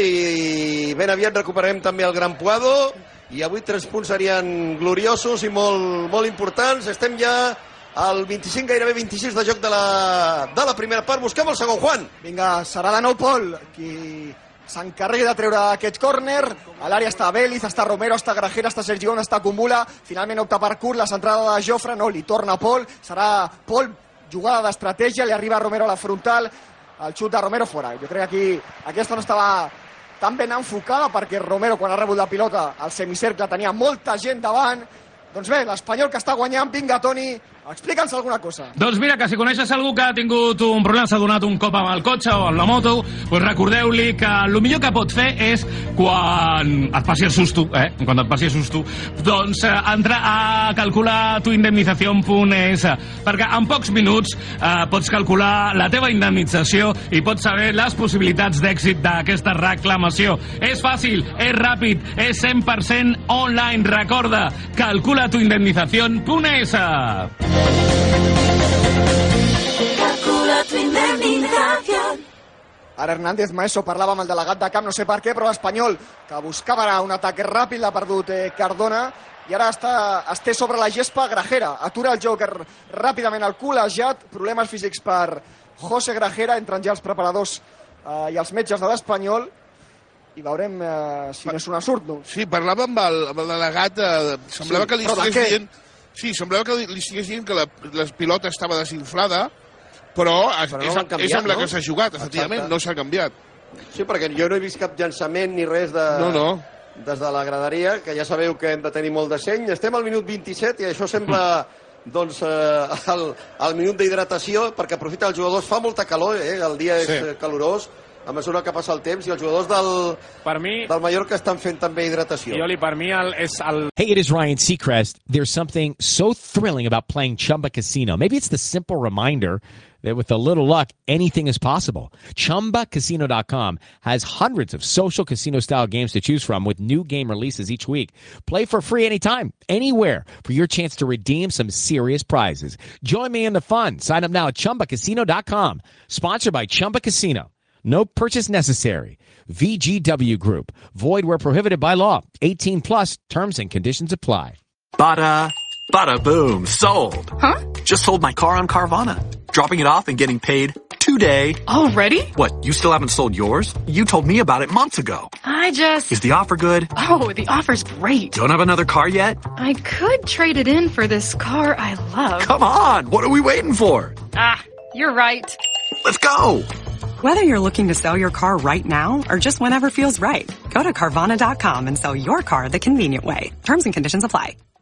i ben aviat recuperarem també el Gran Puado, i avui tres punts serien gloriosos i molt, molt importants. Estem ja al vint-i-cinc, gairebé vint-i-sis de joc de la, de la primera part. Busquem el segon, Juan. Vinga, serà de nou Pol, qui s'encarregui de treure aquest córner. A l'àrea està Vélez, està Romero, està Grajera, està Sergi Gómez, està Convola. Finalment opta per Curt, la centrada de Jofre, no, li torna Pol. Serà Pol, jugada d'estratègia, li arriba Romero a la frontal. el xut de Romero fora. Jo crec que aquí aquesta no estava tan ben enfocada perquè Romero, quan ha rebut la pilota al semicercle, tenia molta gent davant. Doncs bé, l'Espanyol que està guanyant, vinga, Toni, explica'ns alguna cosa. Doncs mira, que si coneixes algú que ha tingut un problema, s'ha donat un cop amb el cotxe o amb la moto, doncs recordeu-li que el millor que pot fer és, quan et passi el susto, eh? Quan et passi el susto, doncs eh, entrar a calcular tu indemnización punt es, perquè en pocs minuts eh, pots calcular la teva indemnització i pots saber les possibilitats d'èxit d'aquesta reclamació. És fàcil, és ràpid, és cent per cent online. Recorda, calcula tu indemnización punt es. Calcula tu indemnización. Ara Hernández Maeso parlava amb el delegat de camp, no sé per què, però l'Espanyol, que buscava un atac ràpid, l'ha perdut eh, Cardona, i ara està, es té sobre la gespa Grajera. Atura el joc ràpidament al col·legiat, problemes físics per José Grajera, entren ja els preparadors eh, i els metges de l'Espanyol, i veurem eh, si no és un assurt, no? Sí, parlava amb el, amb el delegat, eh, semblava Sí, que li però de estigués què? dient... Sí, semblava que li, li estigués dient que la, la pilota estava desinflada, però, Però no és, l'han canviat, és amb la no? que s'ha jugat, efectivament, Exacte. no s'ha canviat. Sí, perquè jo no he vist cap llançament ni res de... No, no. Des de la graderia, que ja sabeu que hem de tenir molt de seny. Estem al minut vint-i-set i això sembla doncs, eh, el, el minut d'hidratació, perquè aprofita els jugadors. Fa molta calor, eh? El dia és Sí. eh, calorós, a mesura que passa el temps, i els jugadors del, per mi, del Mallorca estan fent també hidratació. I Oli, per mi el, és el... Hey, it is Ryan Seacrest. There's something so thrilling about playing Chumba Casino. Maybe it's the simple reminder that with a little luck, anything is possible. Chumba Casino dot com has hundreds of social casino-style games to choose from with new game releases each week. Play for free anytime, anywhere, for your chance to redeem some serious prizes. Join me in the fun. Sign up now at Chumba Casino dot com. Sponsored by Chumba Casino. No purchase necessary. V G W Group. Void where prohibited by law. eighteen plus. Terms and conditions apply. Bada, bada boom, sold. Huh? Just sold my car on Carvana. Dropping it off and getting paid today. Already? What, you still haven't sold yours? You told me about it months ago. I just... Is the offer good? Oh, the offer's great. Don't have another car yet? I could trade it in for this car I love. Come on, what are we waiting for? Ah, you're right. Let's go. Whether you're looking to sell your car right now or just whenever feels right, go to Carvana dot com and sell your car the convenient way. Terms and conditions apply.